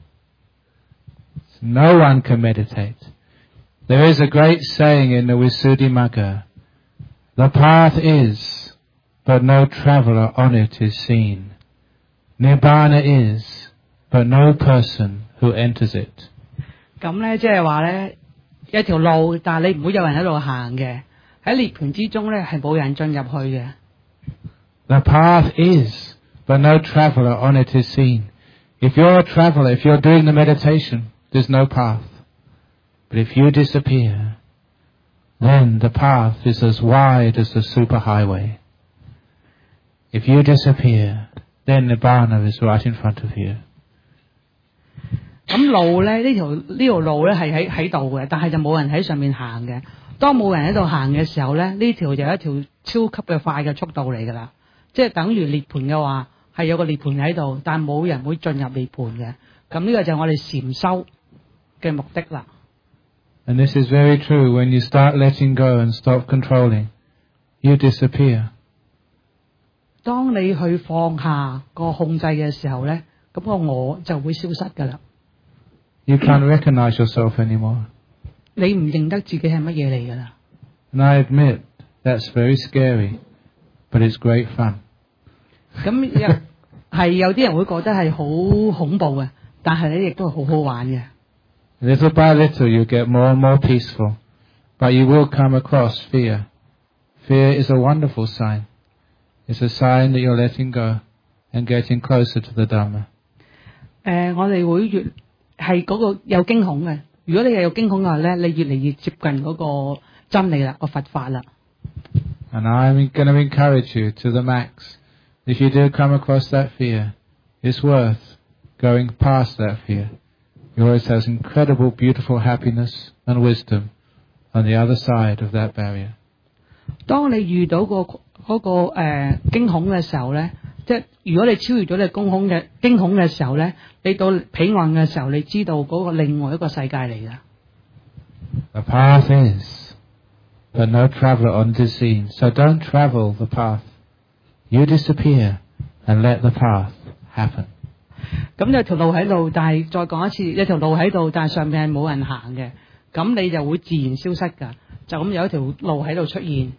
No one can meditate. There is a great saying in the Visuddhimagga, the path is, but no traveller on it is seen. Nibbana is, but no person who enters it. 咁咧，即係話咧，一條路，但係你唔會有人喺度行嘅。喺涅槃之中咧，係冇人進入去嘅。 The path is, but no traveller on it is seen. If you're a traveller, if you're doing the meditation, there's no path. But if you disappear, then the path is as wide as the superhighway. If you disappear, then Nibbana is right in front of you. 咁路咧，呢條呢條路咧係喺喺度嘅，但係就冇人喺上面行嘅。當冇人喺度行嘅時候咧，呢條就係一條超級嘅快嘅速度嚟㗎啦。即係等於涅槃嘅話，係有個涅槃喺度，但係冇人會進入涅槃嘅。咁呢個就係我哋禪修嘅目的啦。 And this is very true. When you start letting go and stop controlling, you disappear. 當你去放下個控制嘅時候咧，咁個我就會消失㗎啦。 You can't recognize yourself anymore. 你唔認得自己係乜嘢嚟㗎啦。 And I admit that's very scary, but it's great fun. 咁有係有啲人會覺得係好恐怖嘅，但係咧亦都係好好玩嘅。 Little by little you get more and more peaceful, but you will come across fear. Fear is a wonderful sign. It's a sign that you're letting go and getting closer to the Dhamma. 誒，我哋會越係嗰個有驚恐嘅。如果你係有驚恐嘅話咧，你越嚟越接近嗰個真理啦，個佛法啦。 And I'm going to encourage you to the max. If you do come across that fear, it's worth going past that fear. You always have incredible, beautiful happiness and wisdom on the other side of that barrier. 當你遇到個嗰個誒驚恐嘅時候咧，即係如果你超越咗你驚恐嘅驚恐嘅時候咧，你到彼岸嘅時候，你知道嗰個另外一個世界嚟㗎。 The path is, but no traveller on it is seen. So don't travel the path. You disappear and let the path happen. 咁有條路喺度，但係再講一次，有條路喺度，但係上面係冇人行嘅，咁你就會自然消失㗎。就咁有一條路喺度出現。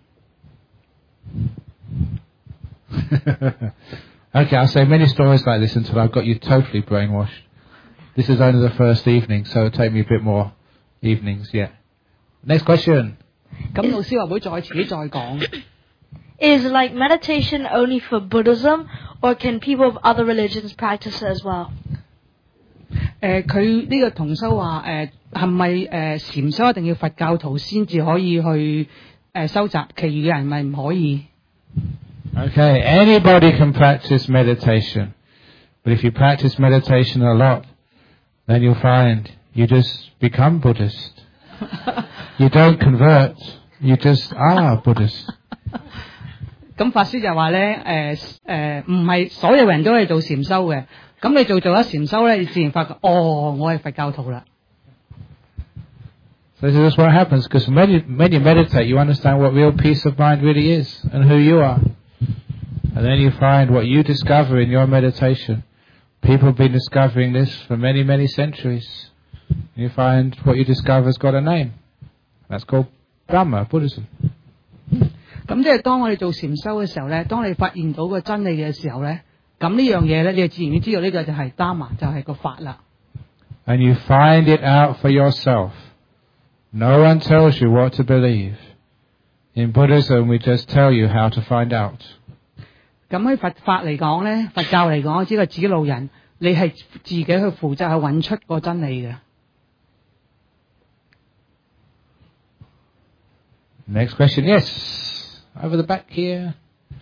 Okay, I'll say many stories like this until I've got you totally brainwashed. This is only the first evening, so it'll take me a bit more evenings yet. Next question. 咁老師話會再自己再講。 Is like meditation only for Buddhism, or can people of other religions practice it as well? 誒，佢呢個同修話誒係咪誒禪修一定要佛教徒先至可以去誒收集，其餘嘅人咪唔可以？ Okay, anybody can practice meditation, but if you practice meditation a lot, then you'll find you just become Buddhist. You don't convert, you just are Buddhist. 咁法師就話咧，誒誒唔係所有人都係做禪修嘅，咁你做做咗禪修咧，你自然發覺，哦，我係佛教徒啦。 So this is what happens, because when you, when you meditate, you understand what real peace of mind really is, and who you are. And then you find what you discover in your meditation. People have been discovering this for many, many centuries. You find what you discover has got a name. That's called Dhamma, Buddhism. 咁即係當我哋做禪修嘅時候咧，當你發現到個真理嘅時候咧， 咁呢樣嘢咧，你就自然要知道呢個就係 Dharma，就係個法啦。 And you find it out for yourself. No one tells you what to believe. In Buddhism, we just tell you how to find out. 咁喺佛法嚟講咧，佛教嚟講，只係指路人，你係自己去負責去揾出個真理嘅。 Next question, yes, over the back here.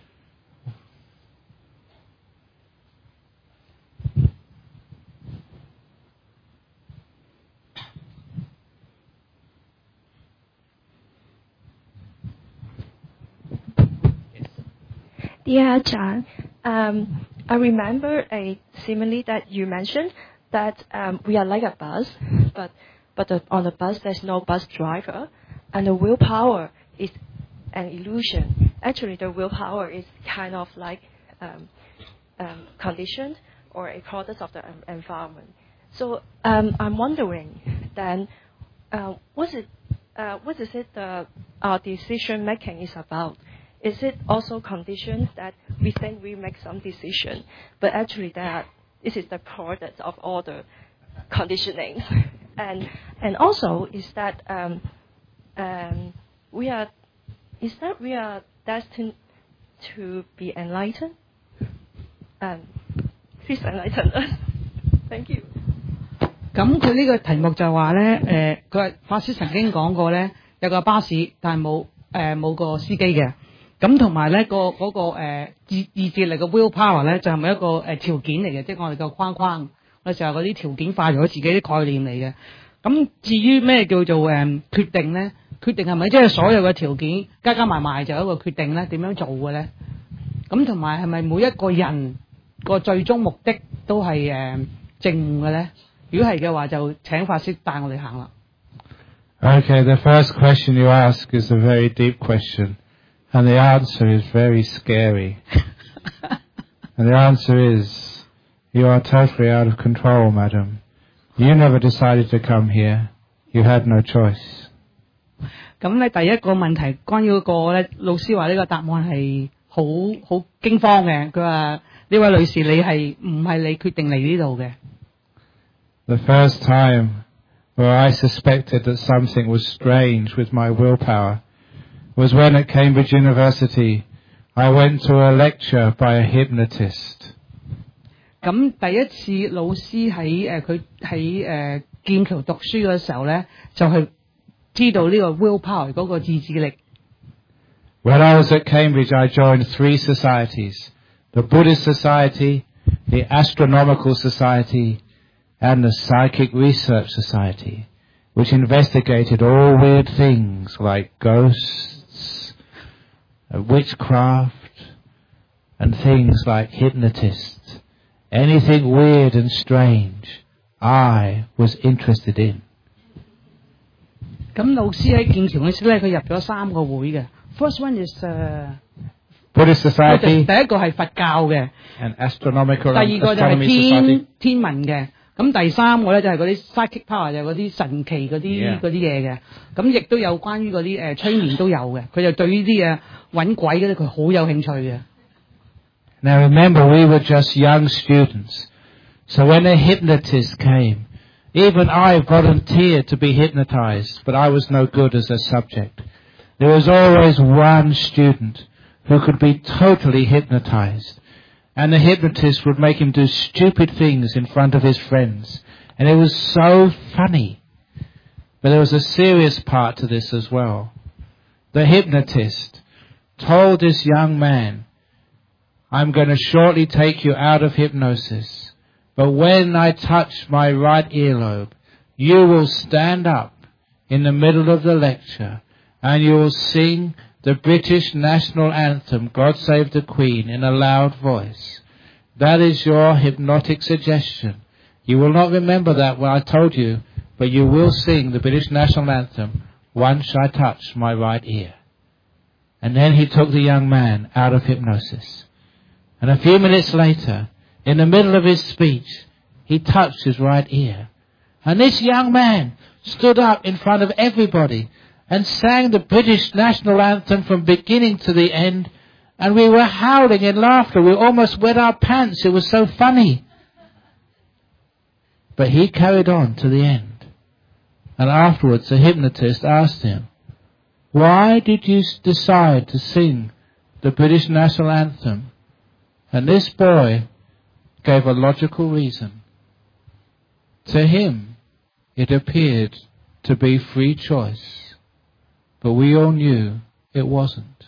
Dear John, um, I remember a simile that you mentioned that um, we are like a bus, but but the, on the bus there's no bus driver, and the willpower is an illusion. Actually, the willpower is kind of like um, um, conditioned or a product of the um, environment. So um, I'm wondering then, uh, what is uh, what is it the our decision making is about? Is it also conditioned that we think we make some decision, but actually that this is the product of all the conditioning, and and also is that um, um, we are is that we are destined to be enlightened? Um, please enlighten us. Thank you. 咁佢呢個題目就話咧，誒，佢話法師曾經講過咧，有個巴士，但係冇誒冇個司機嘅。咁同埋咧個嗰個誒意意志力嘅 willpower 咧，就係咪一個誒條件嚟嘅，即係我哋個框框，我哋成日嗰啲條件化咗自己啲概念嚟嘅。咁至於咩叫做誒決定咧？決定係咪即係所有嘅條件加加埋埋就有一個決定咧？點樣做嘅咧？咁同埋係咪每一個人個最終目的都係誒正嘅咧？如果係嘅話，就請法師帶我哋行啦。 Okay, the first question you ask is a very deep question. And the answer is very scary. And the answer is, you are totally out of control, madam. You never decided to come here. You had no choice. 咁咧，第一個問題關於嗰個咧，老師話呢個答案係好好驚慌嘅。佢話呢位女士，你係唔係你決定嚟呢度嘅 The first time where I suspected that something was strange with my willpower was when at Cambridge University I went to a lecture by a hypnotist. 咁第一次老師喺誒佢喺誒劍橋讀書嘅時候咧，就係知道呢個 willpower 嗰個意志力。 When I was at Cambridge, I joined three societies: the Buddhist Society, the Astronomical Society, and the Psychic Research Society, which investigated all weird things like ghosts, witchcraft, and things like hypnotists. Anything weird and strange, I was interested in. 咁老師喺劍橋嗰時咧，佢入咗三個會嘅。First one is uh, Buddhist Society. 第一個係佛教嘅。 And astronomical. 第二個就係天天文嘅。咁第三個咧就係嗰啲 psychic power，就係嗰啲神奇嗰啲嗰啲嘢嘅。咁亦都有關於嗰啲誒催眠都有嘅。佢就對呢啲嘢揾鬼嗰啲佢好有興趣嘅。 Now remember, we were just young students, so when a hypnotist came, even I volunteered to be hypnotized, but I was no good as a subject. There was always one student who could be totally hypnotized, and the hypnotist would make him do stupid things in front of his friends, and it was so funny. But there was a serious part to this as well. The hypnotist told this young man, I'm going to shortly take you out of hypnosis, but when I touch my right earlobe, you will stand up in the middle of the lecture and you will sing the British national anthem, God Save the Queen, in a loud voice. That is your hypnotic suggestion. You will not remember that when I told you, but you will sing the British national anthem once I touch my right ear. And then he took the young man out of hypnosis. And a few minutes later, in the middle of his speech, he touched his right ear. And this young man stood up in front of everybody and sang the British national anthem from beginning to the end. And we were howling in laughter. We almost wet our pants. It was so funny. But he carried on to the end. And afterwards the hypnotist asked him, why did you decide to sing the British national anthem? And this boy gave a logical reason. To him, it appeared to be free choice, but we all knew it wasn't.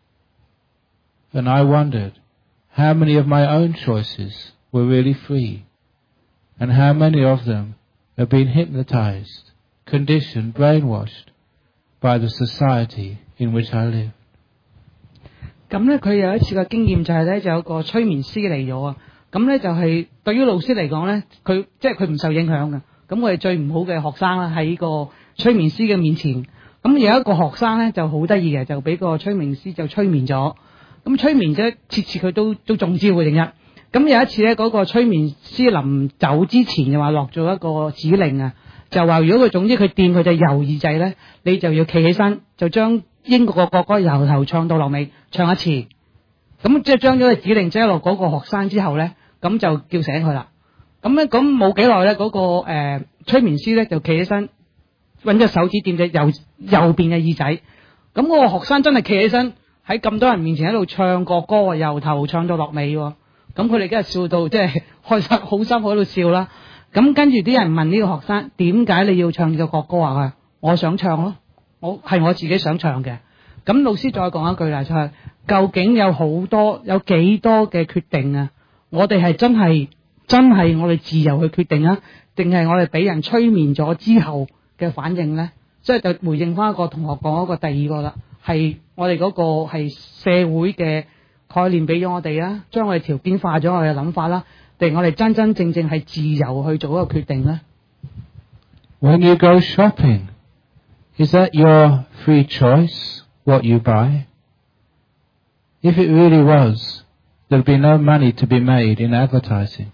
And I wondered how many of my own choices were really free, and how many of them have been hypnotized, conditioned, brainwashed by the society in which I live. 咁咧，佢有一次嘅經驗就係咧，就有個催眠師嚟咗啊。咁咧就係對於老師嚟講咧，佢即係佢唔受影響嘅。咁我哋最唔好嘅學生啦，喺個催眠師嘅面前，咁有一個學生咧就好得意嘅，就俾個催眠師就催眠咗。咁催眠咗，次次佢都都中招嘅正一。咁有一次咧，嗰、那個催眠師臨走之前就話落咗一個指令啊，就話如果佢總之佢掂佢隻右耳仔咧，你就要企起身，就將英國個國歌由頭唱到落尾，唱一次。咁即係將咗個指令擠落嗰個學生之後咧，咁就叫醒佢啦。咁咧咁冇幾耐咧，嗰、那個誒、呃、催眠師咧就企起身，揾隻手指掂隻右右邊嘅耳仔。咁嗰個學生真係企起身喺咁多人面前喺度唱國歌，由頭唱到落尾喎。咁佢哋梗係笑到即係開心，好心好喺度笑啦。咁跟住啲人問呢個學生點解你要唱呢個國歌啊？佢話我想唱咯，我係我自己想唱嘅。咁老師再講一句啦，就係、是、究竟有好多有幾多嘅決定啊？我哋係真係真係我哋自由去決定啊，定係我哋俾人催眠咗之後嘅反應咧？即係就回應翻一個同學講一個第二個啦，係我哋嗰個係社會嘅概念俾咗我哋啊，將我哋條件化咗我哋嘅諗法啦，定我哋真真正正係自由去做一個決定咧？ When you go shopping, is that your free choice, what you buy? If it really was, there'd be no money to be made in advertising.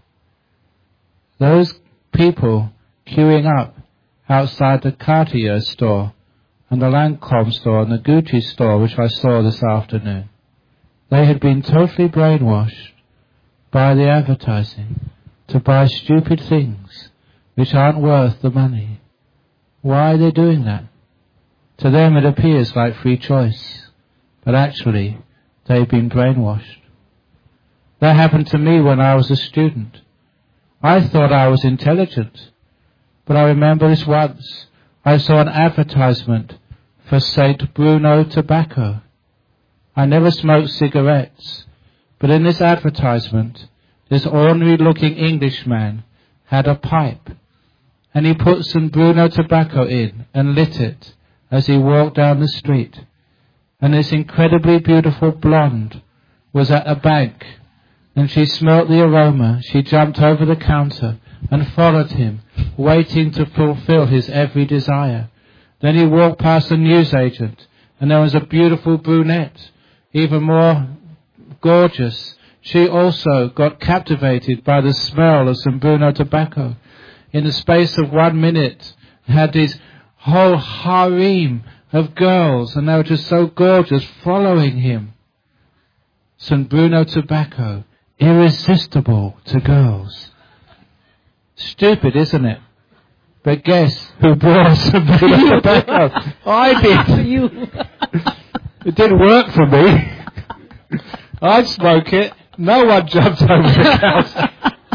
Those people queuing up outside the Cartier store and the Lancome store and the Gucci store, which I saw this afternoon, they had been totally brainwashed by the advertising to buy stupid things which aren't worth the money. Why are they doing that? To them it appears like free choice, but actually they've been brainwashed. That happened to me when I was a student. I thought I was intelligent, but I remember this once. I saw an advertisement for Saint Bruno tobacco. I never smoked cigarettes, but in this advertisement, this ordinary-looking Englishman had a pipe, and he put some Bruno tobacco in and lit it as he walked down the street. And this incredibly beautiful blonde was at a bank, and she smelt the aroma. She jumped over the counter and followed him, waiting to fulfill his every desire. Then he walked past a newsagent, and there was a beautiful brunette, even more gorgeous. She also got captivated by the smell of some Bruno tobacco. In the space of one minute, had this whole harem of girls, and they were just so gorgeous, following him. Some Bruno tobacco, irresistible to girls. Stupid, isn't it? But guess who bought some Bruno tobacco? I did. You. It didn't work for me. I'd smoke it. No one jumped over the counter.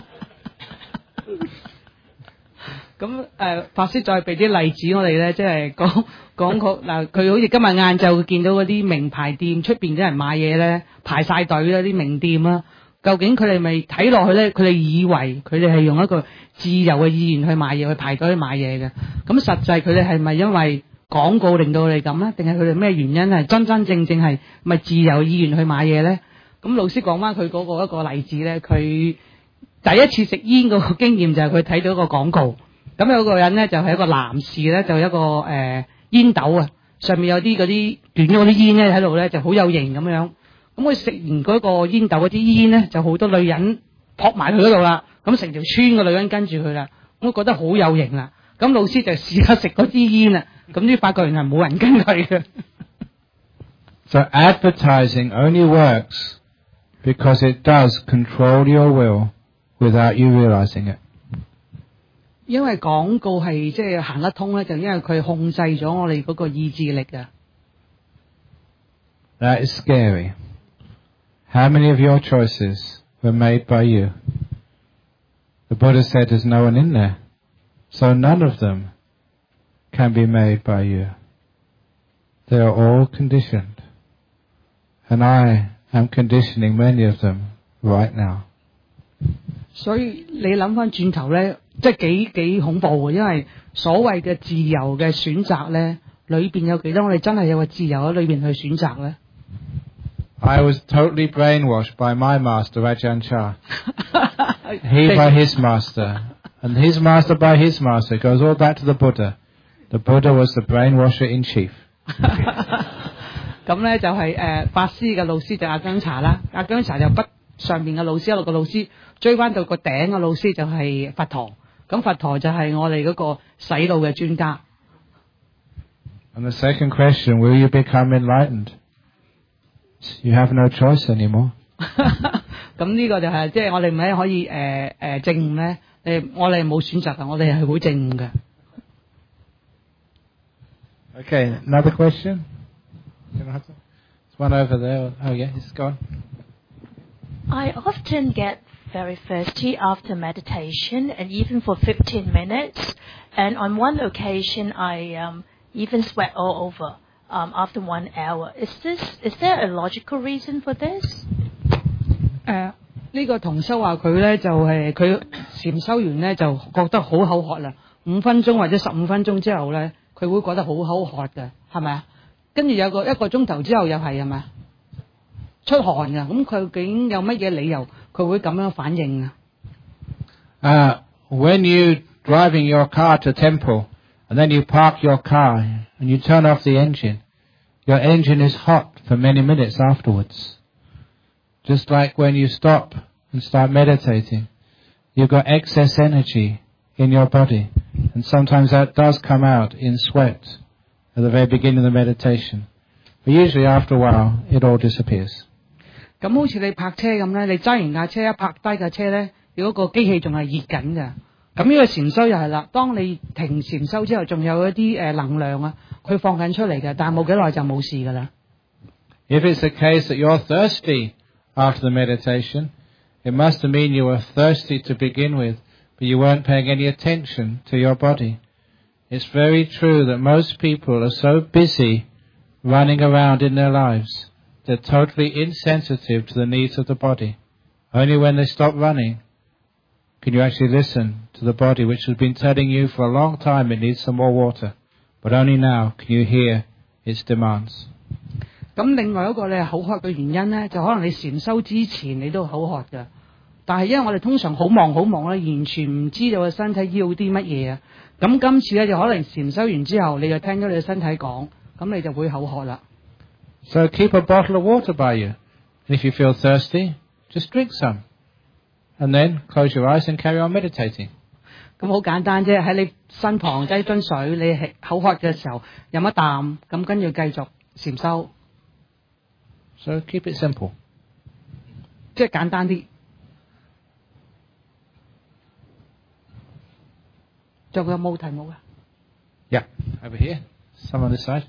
咁誒，法師再俾啲例子我哋咧，即係講講佢嗱，佢好似今日晏晝見到嗰啲名牌店出邊啲人買嘢咧，排晒隊啦，啲名店啦，究竟佢哋咪睇落去咧？佢哋以為佢哋係用一個自由嘅意願去買嘢，去排隊去買嘢嘅。咁實際佢哋係咪因為廣告令到佢哋咁咧？定係佢哋咩原因係真真正正係咪自由意願去買嘢咧？咁老師講翻佢嗰個一個例子咧，佢第一次食煙嗰個經驗就係佢睇到一個廣告。咁有個人咧就係、是、一個男士咧，就一個誒、呃、煙斗啊，上面有啲嗰啲短嗰啲煙咧喺度咧，就好有型咁樣。咁佢食完嗰個煙斗嗰啲煙咧，就好多女人撲埋佢嗰度啦。咁成條村嘅女人跟住佢啦，我覺得好有型啦。咁老師就試下食嗰支煙啦，咁啲發覺原來冇人跟佢嘅。 So advertising only works because it does control your will without you realizing it. 因為廣告係即係行得通咧，就因為佢控制咗我哋嗰個意志力啊。 That is scary. How many of your choices were made by you? The Buddha said there's no one in there, so none of them can be made by you. They are all conditioned. And I am conditioning many of them right now. 所以你諗翻轉頭咧，即係幾幾恐怖嘅，因為所謂嘅自由嘅選擇咧，裏邊有幾多我哋真係有個自由喺裏邊去選擇咧？ I was totally brainwashed by my master, Ajahn Chah. He by his master, and his master by his master. It goes all back to the Buddha. The Buddha was the brainwasher in chief. 咁咧就係、是、誒、呃、法師嘅老師就阿姜查啦，阿姜查就不上邊嘅老師一路個老師追翻到個頂嘅老師就係佛陀，咁佛陀就係我哋嗰個洗腦嘅專家。 And the second question, will you become enlightened? You have no choice anymore. 咁呢個就係即係我哋唔係可以誒誒證悟咧，誒我哋冇選擇嘅，我哋係會證悟嘅。 Okay, another question? There's one over there. Oh yeah, it's gone. I often get very thirsty after meditation, and even for fifteen minutes. And on one occasion, I um, even sweat all over um, after one hour. Is this is there a logical reason for this? 誒呢個同修話佢咧就係佢禪修完咧就覺得好口渴啦，五分鐘或者十五分鐘之後咧，佢會覺得好口渴嘅，係咪啊？跟住有個一個鐘頭之後又係係咪？出汗㗎，咁佢究竟有乜嘢理由佢會咁樣反應啊？ Uh, when you driving your car to temple, and then you park your car and you turn off the engine, your engine is hot for many minutes afterwards. Just like when you stop and start meditating, you've got excess energy in your body, and sometimes that does come out in sweat at the very beginning of the meditation. But usually after a while, it all disappears. 咁好似你泊車咁咧，你揸完架車一泊低架車咧，你嗰個機器仲係熱緊㗎。咁呢個禪修又係啦，當你停禪修之後，仲有一啲誒能量啊，佢放緊出嚟嘅，但係冇幾耐就冇事㗎啦。 If it's the case that you're thirsty after the meditation, it must mean you were thirsty to begin with, but you weren't paying any attention to your body. It's very true that most people are so busy running around in their lives, they're totally insensitive to the needs of the body. Only when they stop running can you actually listen to the body, which has been telling you for a long time it needs some more water. But only now can you hear its demands. 咁另外一個你係口渴嘅原因咧，就可能你禪修之前你都口渴㗎，但係因為我哋通常好忙好忙咧，完全唔知道個身體要啲乜嘢啊。咁今次咧就可能禪修完之後，你就聽咗你嘅身體講，咁你就會口渴啦。 So keep a bottle of water by you. And if you feel thirsty, just drink some. And then close your eyes and carry on meditating. 咁好簡單啫，喺你身旁擠樽水，你係口渴嘅時候飲一啖，咁跟住繼續禪修。 So keep it simple. 即係簡單啲。仲有冇題目啊？ Yeah, over here. Some on this side.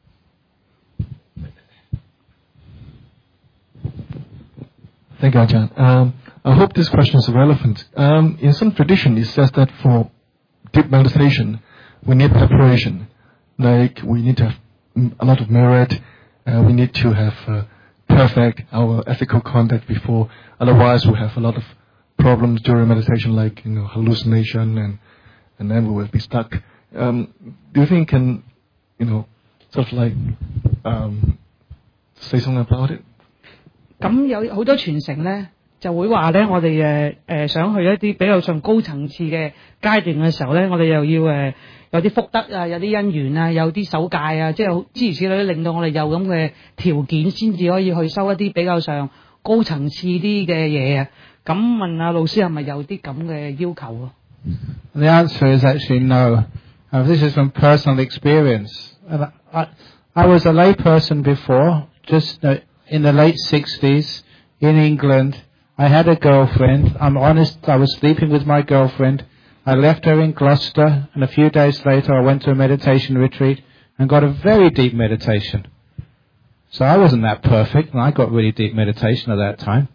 Thank you, Ajahn. Um, I hope this question is relevant. Um, in some tradition, it says that for deep meditation, we need preparation. Like, we need to have a lot of merit. Uh, we need to have uh, perfect our ethical conduct before. Otherwise, we have a lot of problems during meditation, like, you know, hallucination, and and then we will be stuck. Um, do you think can, you know, sort of like um, say something about it? 咁有好多傳承咧，就會話咧，我哋誒誒想去一啲比較上高層次嘅階段嘅時候咧，我哋又要誒、呃、有啲福德啊，有啲因緣啊，有啲守戒啊，即係諸如此類，令到我哋有咁嘅條件，先至可以去修一啲比較上高層次啲嘅嘢啊。咁問下老師係咪有啲咁嘅要求啊 The answer is actually no. Uh, this is from personal experience. And I, I was a lay person before, just uh, in the late sixties in England, I had a girlfriend. I'm honest, I was sleeping with my girlfriend. I left her in Gloucester, and a few days later I went to a meditation retreat and got a very deep meditation. So I wasn't that perfect, and I got really deep meditation at that time.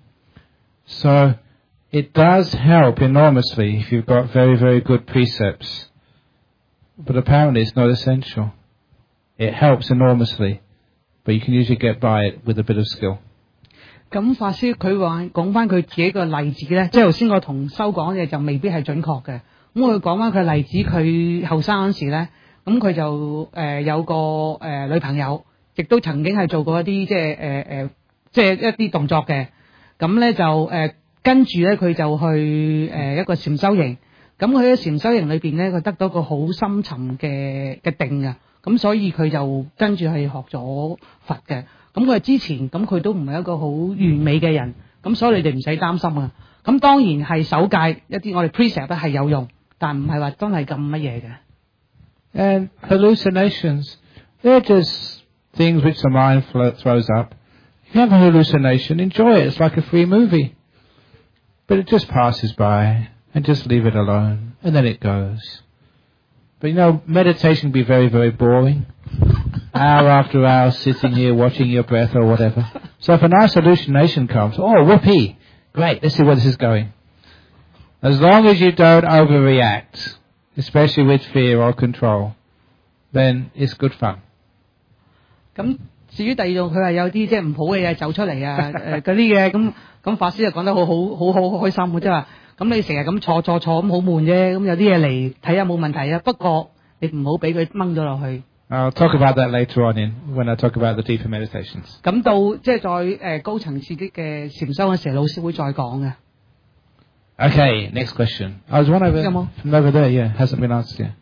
So it does help enormously if you've got very, very good precepts. But apparently it's not essential. It helps enormously, but you can usually get by it with a bit of skill. 咁法師佢話講翻佢自己個例子咧，即係頭先我同修講嘅就未必係準確嘅。咁佢講翻佢例子，佢後生嗰時咧，咁佢就誒、呃、有個誒、呃、女朋友，亦都曾經係做過一啲即係誒誒即係一啲動作嘅。咁咧就誒、呃、跟住咧佢就去誒、呃、一個禪修營。咁佢喺禪修營裏邊咧，佢得到個好深沉嘅嘅定啊。咁所以佢就跟住係學咗佛嘅。咁佢之前咁佢都唔係一個好完美嘅人，咁所以你哋唔使擔心啊。咁當然係守戒一啲我哋 precept 咧係有用，但唔係話真係咁乜嘢嘅。 And hallucinations, they're just things which the mind throws up. You have a hallucination, enjoy it. It's like a free movie. But it just passes by, and just leave it alone, and then it goes. But you know, meditation can be very, very boring. Hour after hour sitting here watching your breath or whatever. So if a nice hallucination comes, oh, whoopee, great, let's see where this is going. As long as you don't overreact, especially with fear or control, then it's good fun. 咁至於第二種佢係有啲即係唔好嘅嘢走出嚟啊，誒嗰啲嘅咁咁法師就講得好好好好開心嘅，即係話咁你成日咁坐坐坐咁好悶啫，咁有啲嘢嚟睇下冇問題啊，不過你唔好俾佢掹咗落去。 I'll talk about that later on in when I talk about the deeper meditations. 咁到即係再誒高層次啲嘅禪修嘅時候，老師會再講嘅。 Okay, next question. I was one over from over there. Yeah, hasn't been answered yet.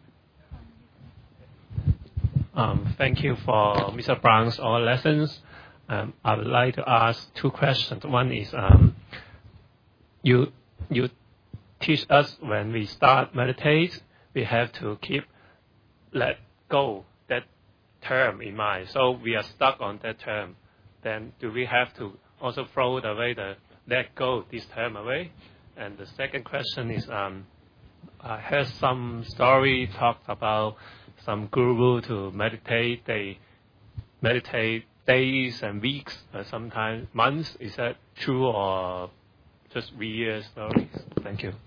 Um, thank you for Mister Brown's all lessons. Um, I would like to ask two questions. One is, um, you you teach us when we start meditate, we have to keep let go that term in mind. So we are stuck on that term. Then do we have to also throw away the let go this term away? And the second question is, um, I heard some story talked about some guru to meditate. They meditate days and weeks, or sometimes months. Is that true or just weird stories? Thank you.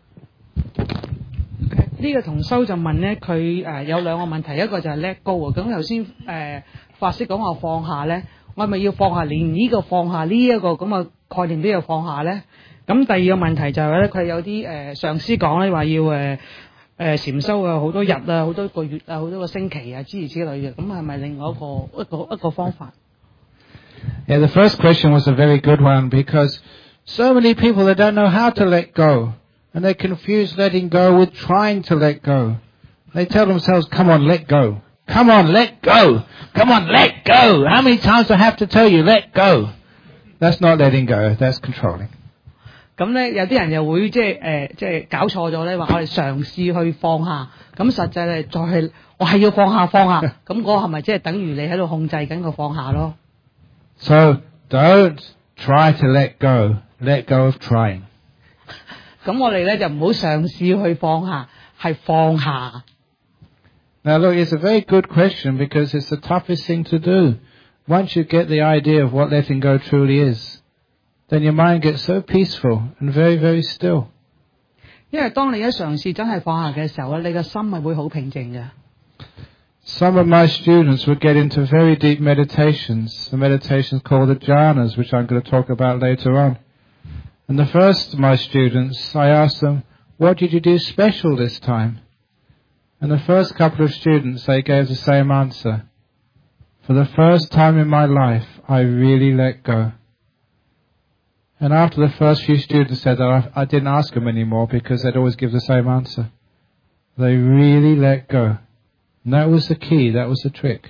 呢個同修就問咧，佢誒有兩個問題，一個就係 let go 啊。咁頭先誒法師講話放下咧，我係咪要放下連呢個放下呢一個咁嘅概念都要放下咧？咁第二個問題就係咧，佢有啲誒上司講咧話要誒誒禪修啊，好多日啊，好多個月啊，好多個星期啊，諸如此類嘅。咁係咪另外一個一個一個方法 Yeah, the first question was a very good one because so many people they don't know how to let go. And they confuse letting go with trying to let go. They tell themselves, come on, let go. Come on, let go. Come on, let go. How many times do I have to tell you, let go? That's not letting go. That's controlling. 咁咧，有啲人又會即係誒，即係搞錯咗咧，話我哋嘗試去放下，咁實際咧再係我係要放下放下，咁嗰個係咪即係等於你喺度控制緊個放下咯 So don't try to let go. Let go of trying. 咁我哋咧就唔好嘗試去放下，係放下。 Now look, it's a very good question because it's the toughest thing to do. Once you get the idea of what letting go truly is, then your mind gets so peaceful and very, very still. 因為當你一嘗試真係放下嘅時候咧，你個心係會好平靜嘅。 Some of my students would get into very deep meditations, the meditations called the jhanas, which I'm going to talk about later on. And the first of my students, I asked them, what did you do special this time? And the first couple of students, they gave the same answer. For the first time in my life, I really let go. And after the first few students said that, I, I didn't ask them anymore because they'd always give the same answer. They really let go. And that was the key, that was the trick.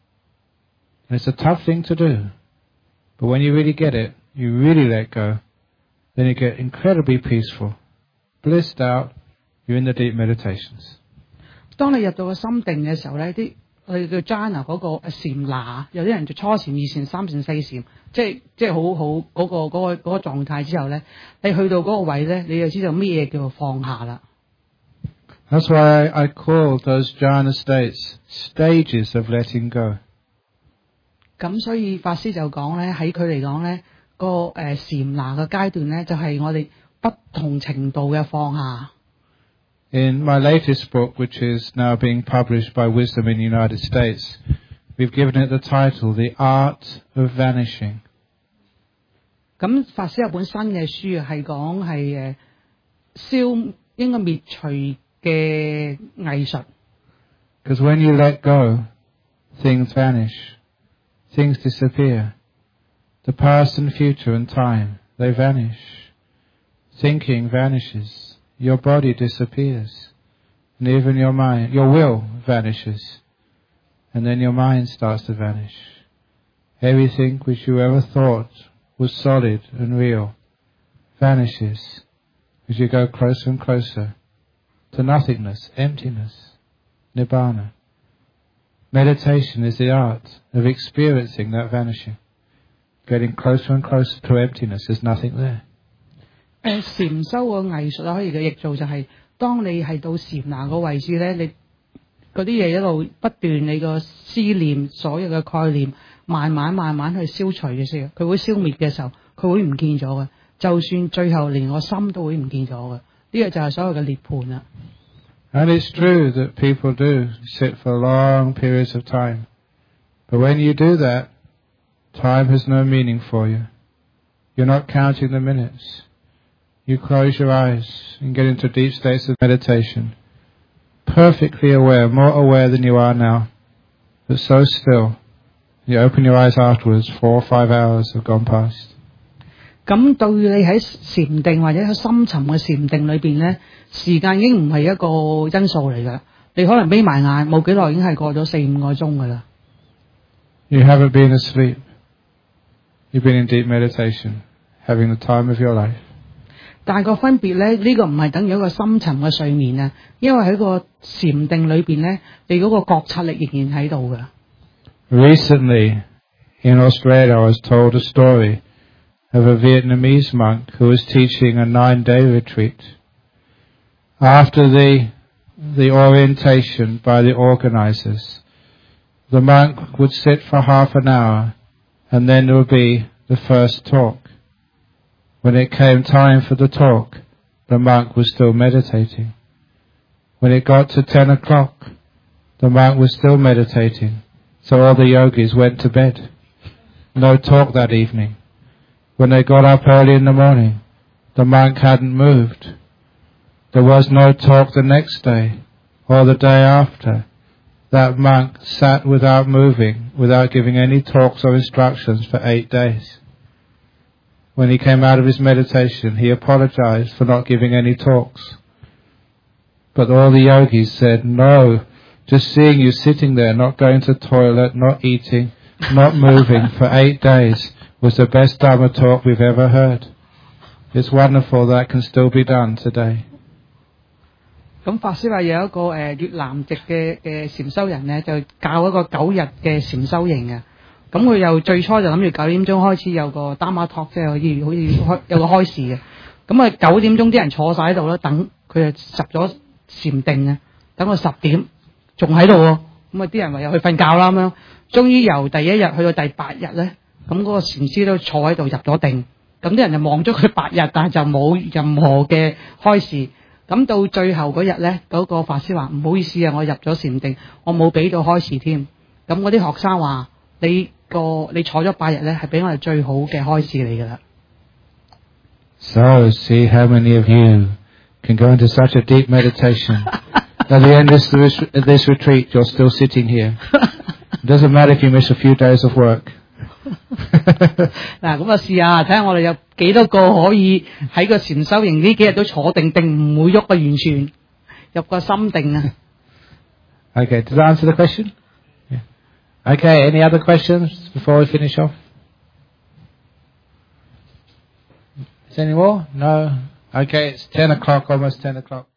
And it's a tough thing to do. But when you really get it, you really let go, then you get incredibly peaceful, blissed out, you're in the deep meditations. 當你入到個心定嘅時候咧，啲佢叫 jhana 嗰個禪那，有啲人就初禪、二禪、三禪、四禪，即係即係好好嗰個嗰、嗰個嗰、嗰個狀態之後咧，你去到嗰個位咧，你就知道咩嘢叫做放下啦。 That's why I call those jhana states stages of letting go. 咁所以法師就講咧，喺佢嚟講咧，個誒禪那嘅階段咧，就係、是、我哋不同程度嘅放下。 In my latest book, which is now being published by Wisdom in the United States, we've given it the title, The Art of Vanishing. 咁法師有本新嘅書係講係誒消應該滅除嘅藝術。 Because when you let go, things vanish, things disappear. The past and future and time, they vanish. Thinking vanishes. Your body disappears, and even your mind, your will vanishes, and then your mind starts to vanish. Everything which you ever thought was solid and real vanishes as you go closer and closer to nothingness, emptiness, nibbana. Meditation is the art of experiencing that vanishing, getting closer and closer to emptiness. There's nothing there. 誒禪修個藝術啊，可以嘅譯做就係、是、當你係到禪那個位置咧，你嗰啲嘢一路不斷，你個思念所有嘅概念慢慢慢慢去消除嘅時候，佢會消滅嘅時候，佢會唔見咗嘅。就算最後連個心都會唔見咗嘅。呢、這個就係所謂嘅涅槃啦。 And it's true that people do sit for long periods of time, but when you do that, time has no meaning for you. You're not counting the minutes. You close your eyes and get into deep states of meditation, perfectly aware, more aware than you are now, but so still. You open your eyes afterwards, four or five hours have gone past. 咁對你喺禪定或者喺深沉嘅禪定裏邊咧，時間已經唔係一個因素嚟㗎。你可能眯埋眼，冇幾耐已經係過咗四五個鐘㗎啦。 You haven't been asleep. You've been in deep meditation, having the time of your life. 但係個分別咧，呢、這個唔係等於一個深沉嘅睡眠啊，因為喺個禪定裏邊咧，你嗰個覺察力仍然喺度㗎。 Recently, in Australia, I was told a story of a Vietnamese monk who was teaching a nine-day retreat. After the the orientation by the organizers, the monk would sit for half an hour, and then there would be the first talk. When it came time for the talk, the monk was still meditating. When it got to ten o'clock, the monk was still meditating. So all the yogis went to bed. No talk that evening. When they got up early in the morning, the monk hadn't moved. There was no talk the next day or the day after. That monk sat without moving, without giving any talks or instructions for eight days. When he came out of his meditation, he apologized for not giving any talks. But all the yogis said, no, just seeing you sitting there, not going to the toilet, not eating, not moving for eight days was the best Dharma talk we've ever heard. It's wonderful that can still be done today. 咁法師話有一個誒、呃、越南籍嘅嘅禪修人咧，就教一個九日嘅禪修營嘅。咁佢又最初就諗住九點鐘開始有個 Dharma talk， 即係好似好似開有個開示嘅。咁啊九點鐘啲人坐晒喺度啦，等佢就入咗禪定啊，等到十點仲喺度喎。咁啊啲人唯有去瞓覺啦咁樣。終於由第一日去到第八日咧，咁嗰個禪師都坐喺度入咗定。咁啲人就望咗佢八日，但係就冇任何嘅開示。咁到最後嗰日咧，嗰、那個法師話唔好意思啊，我入咗禪定，我冇俾到開示添。咁嗰啲學生話：你個你坐咗八日咧，係俾我哋最好嘅開示嚟㗎啦。 So see how many of you can go into such a deep meditation. At the end of this, this retreat, you're still sitting here. It doesn't matter if you miss a few days of work. 嗱，咁啊試下睇下我哋有幾多個可以喺個禪修營呢幾日都坐定定唔會喐啊，完全入個心定啊。 Okay, does that answer the question? Yeah. Okay, any other questions before we finish off? Is there any more? No? Okay, it's ten o'clock, almost ten o'clock.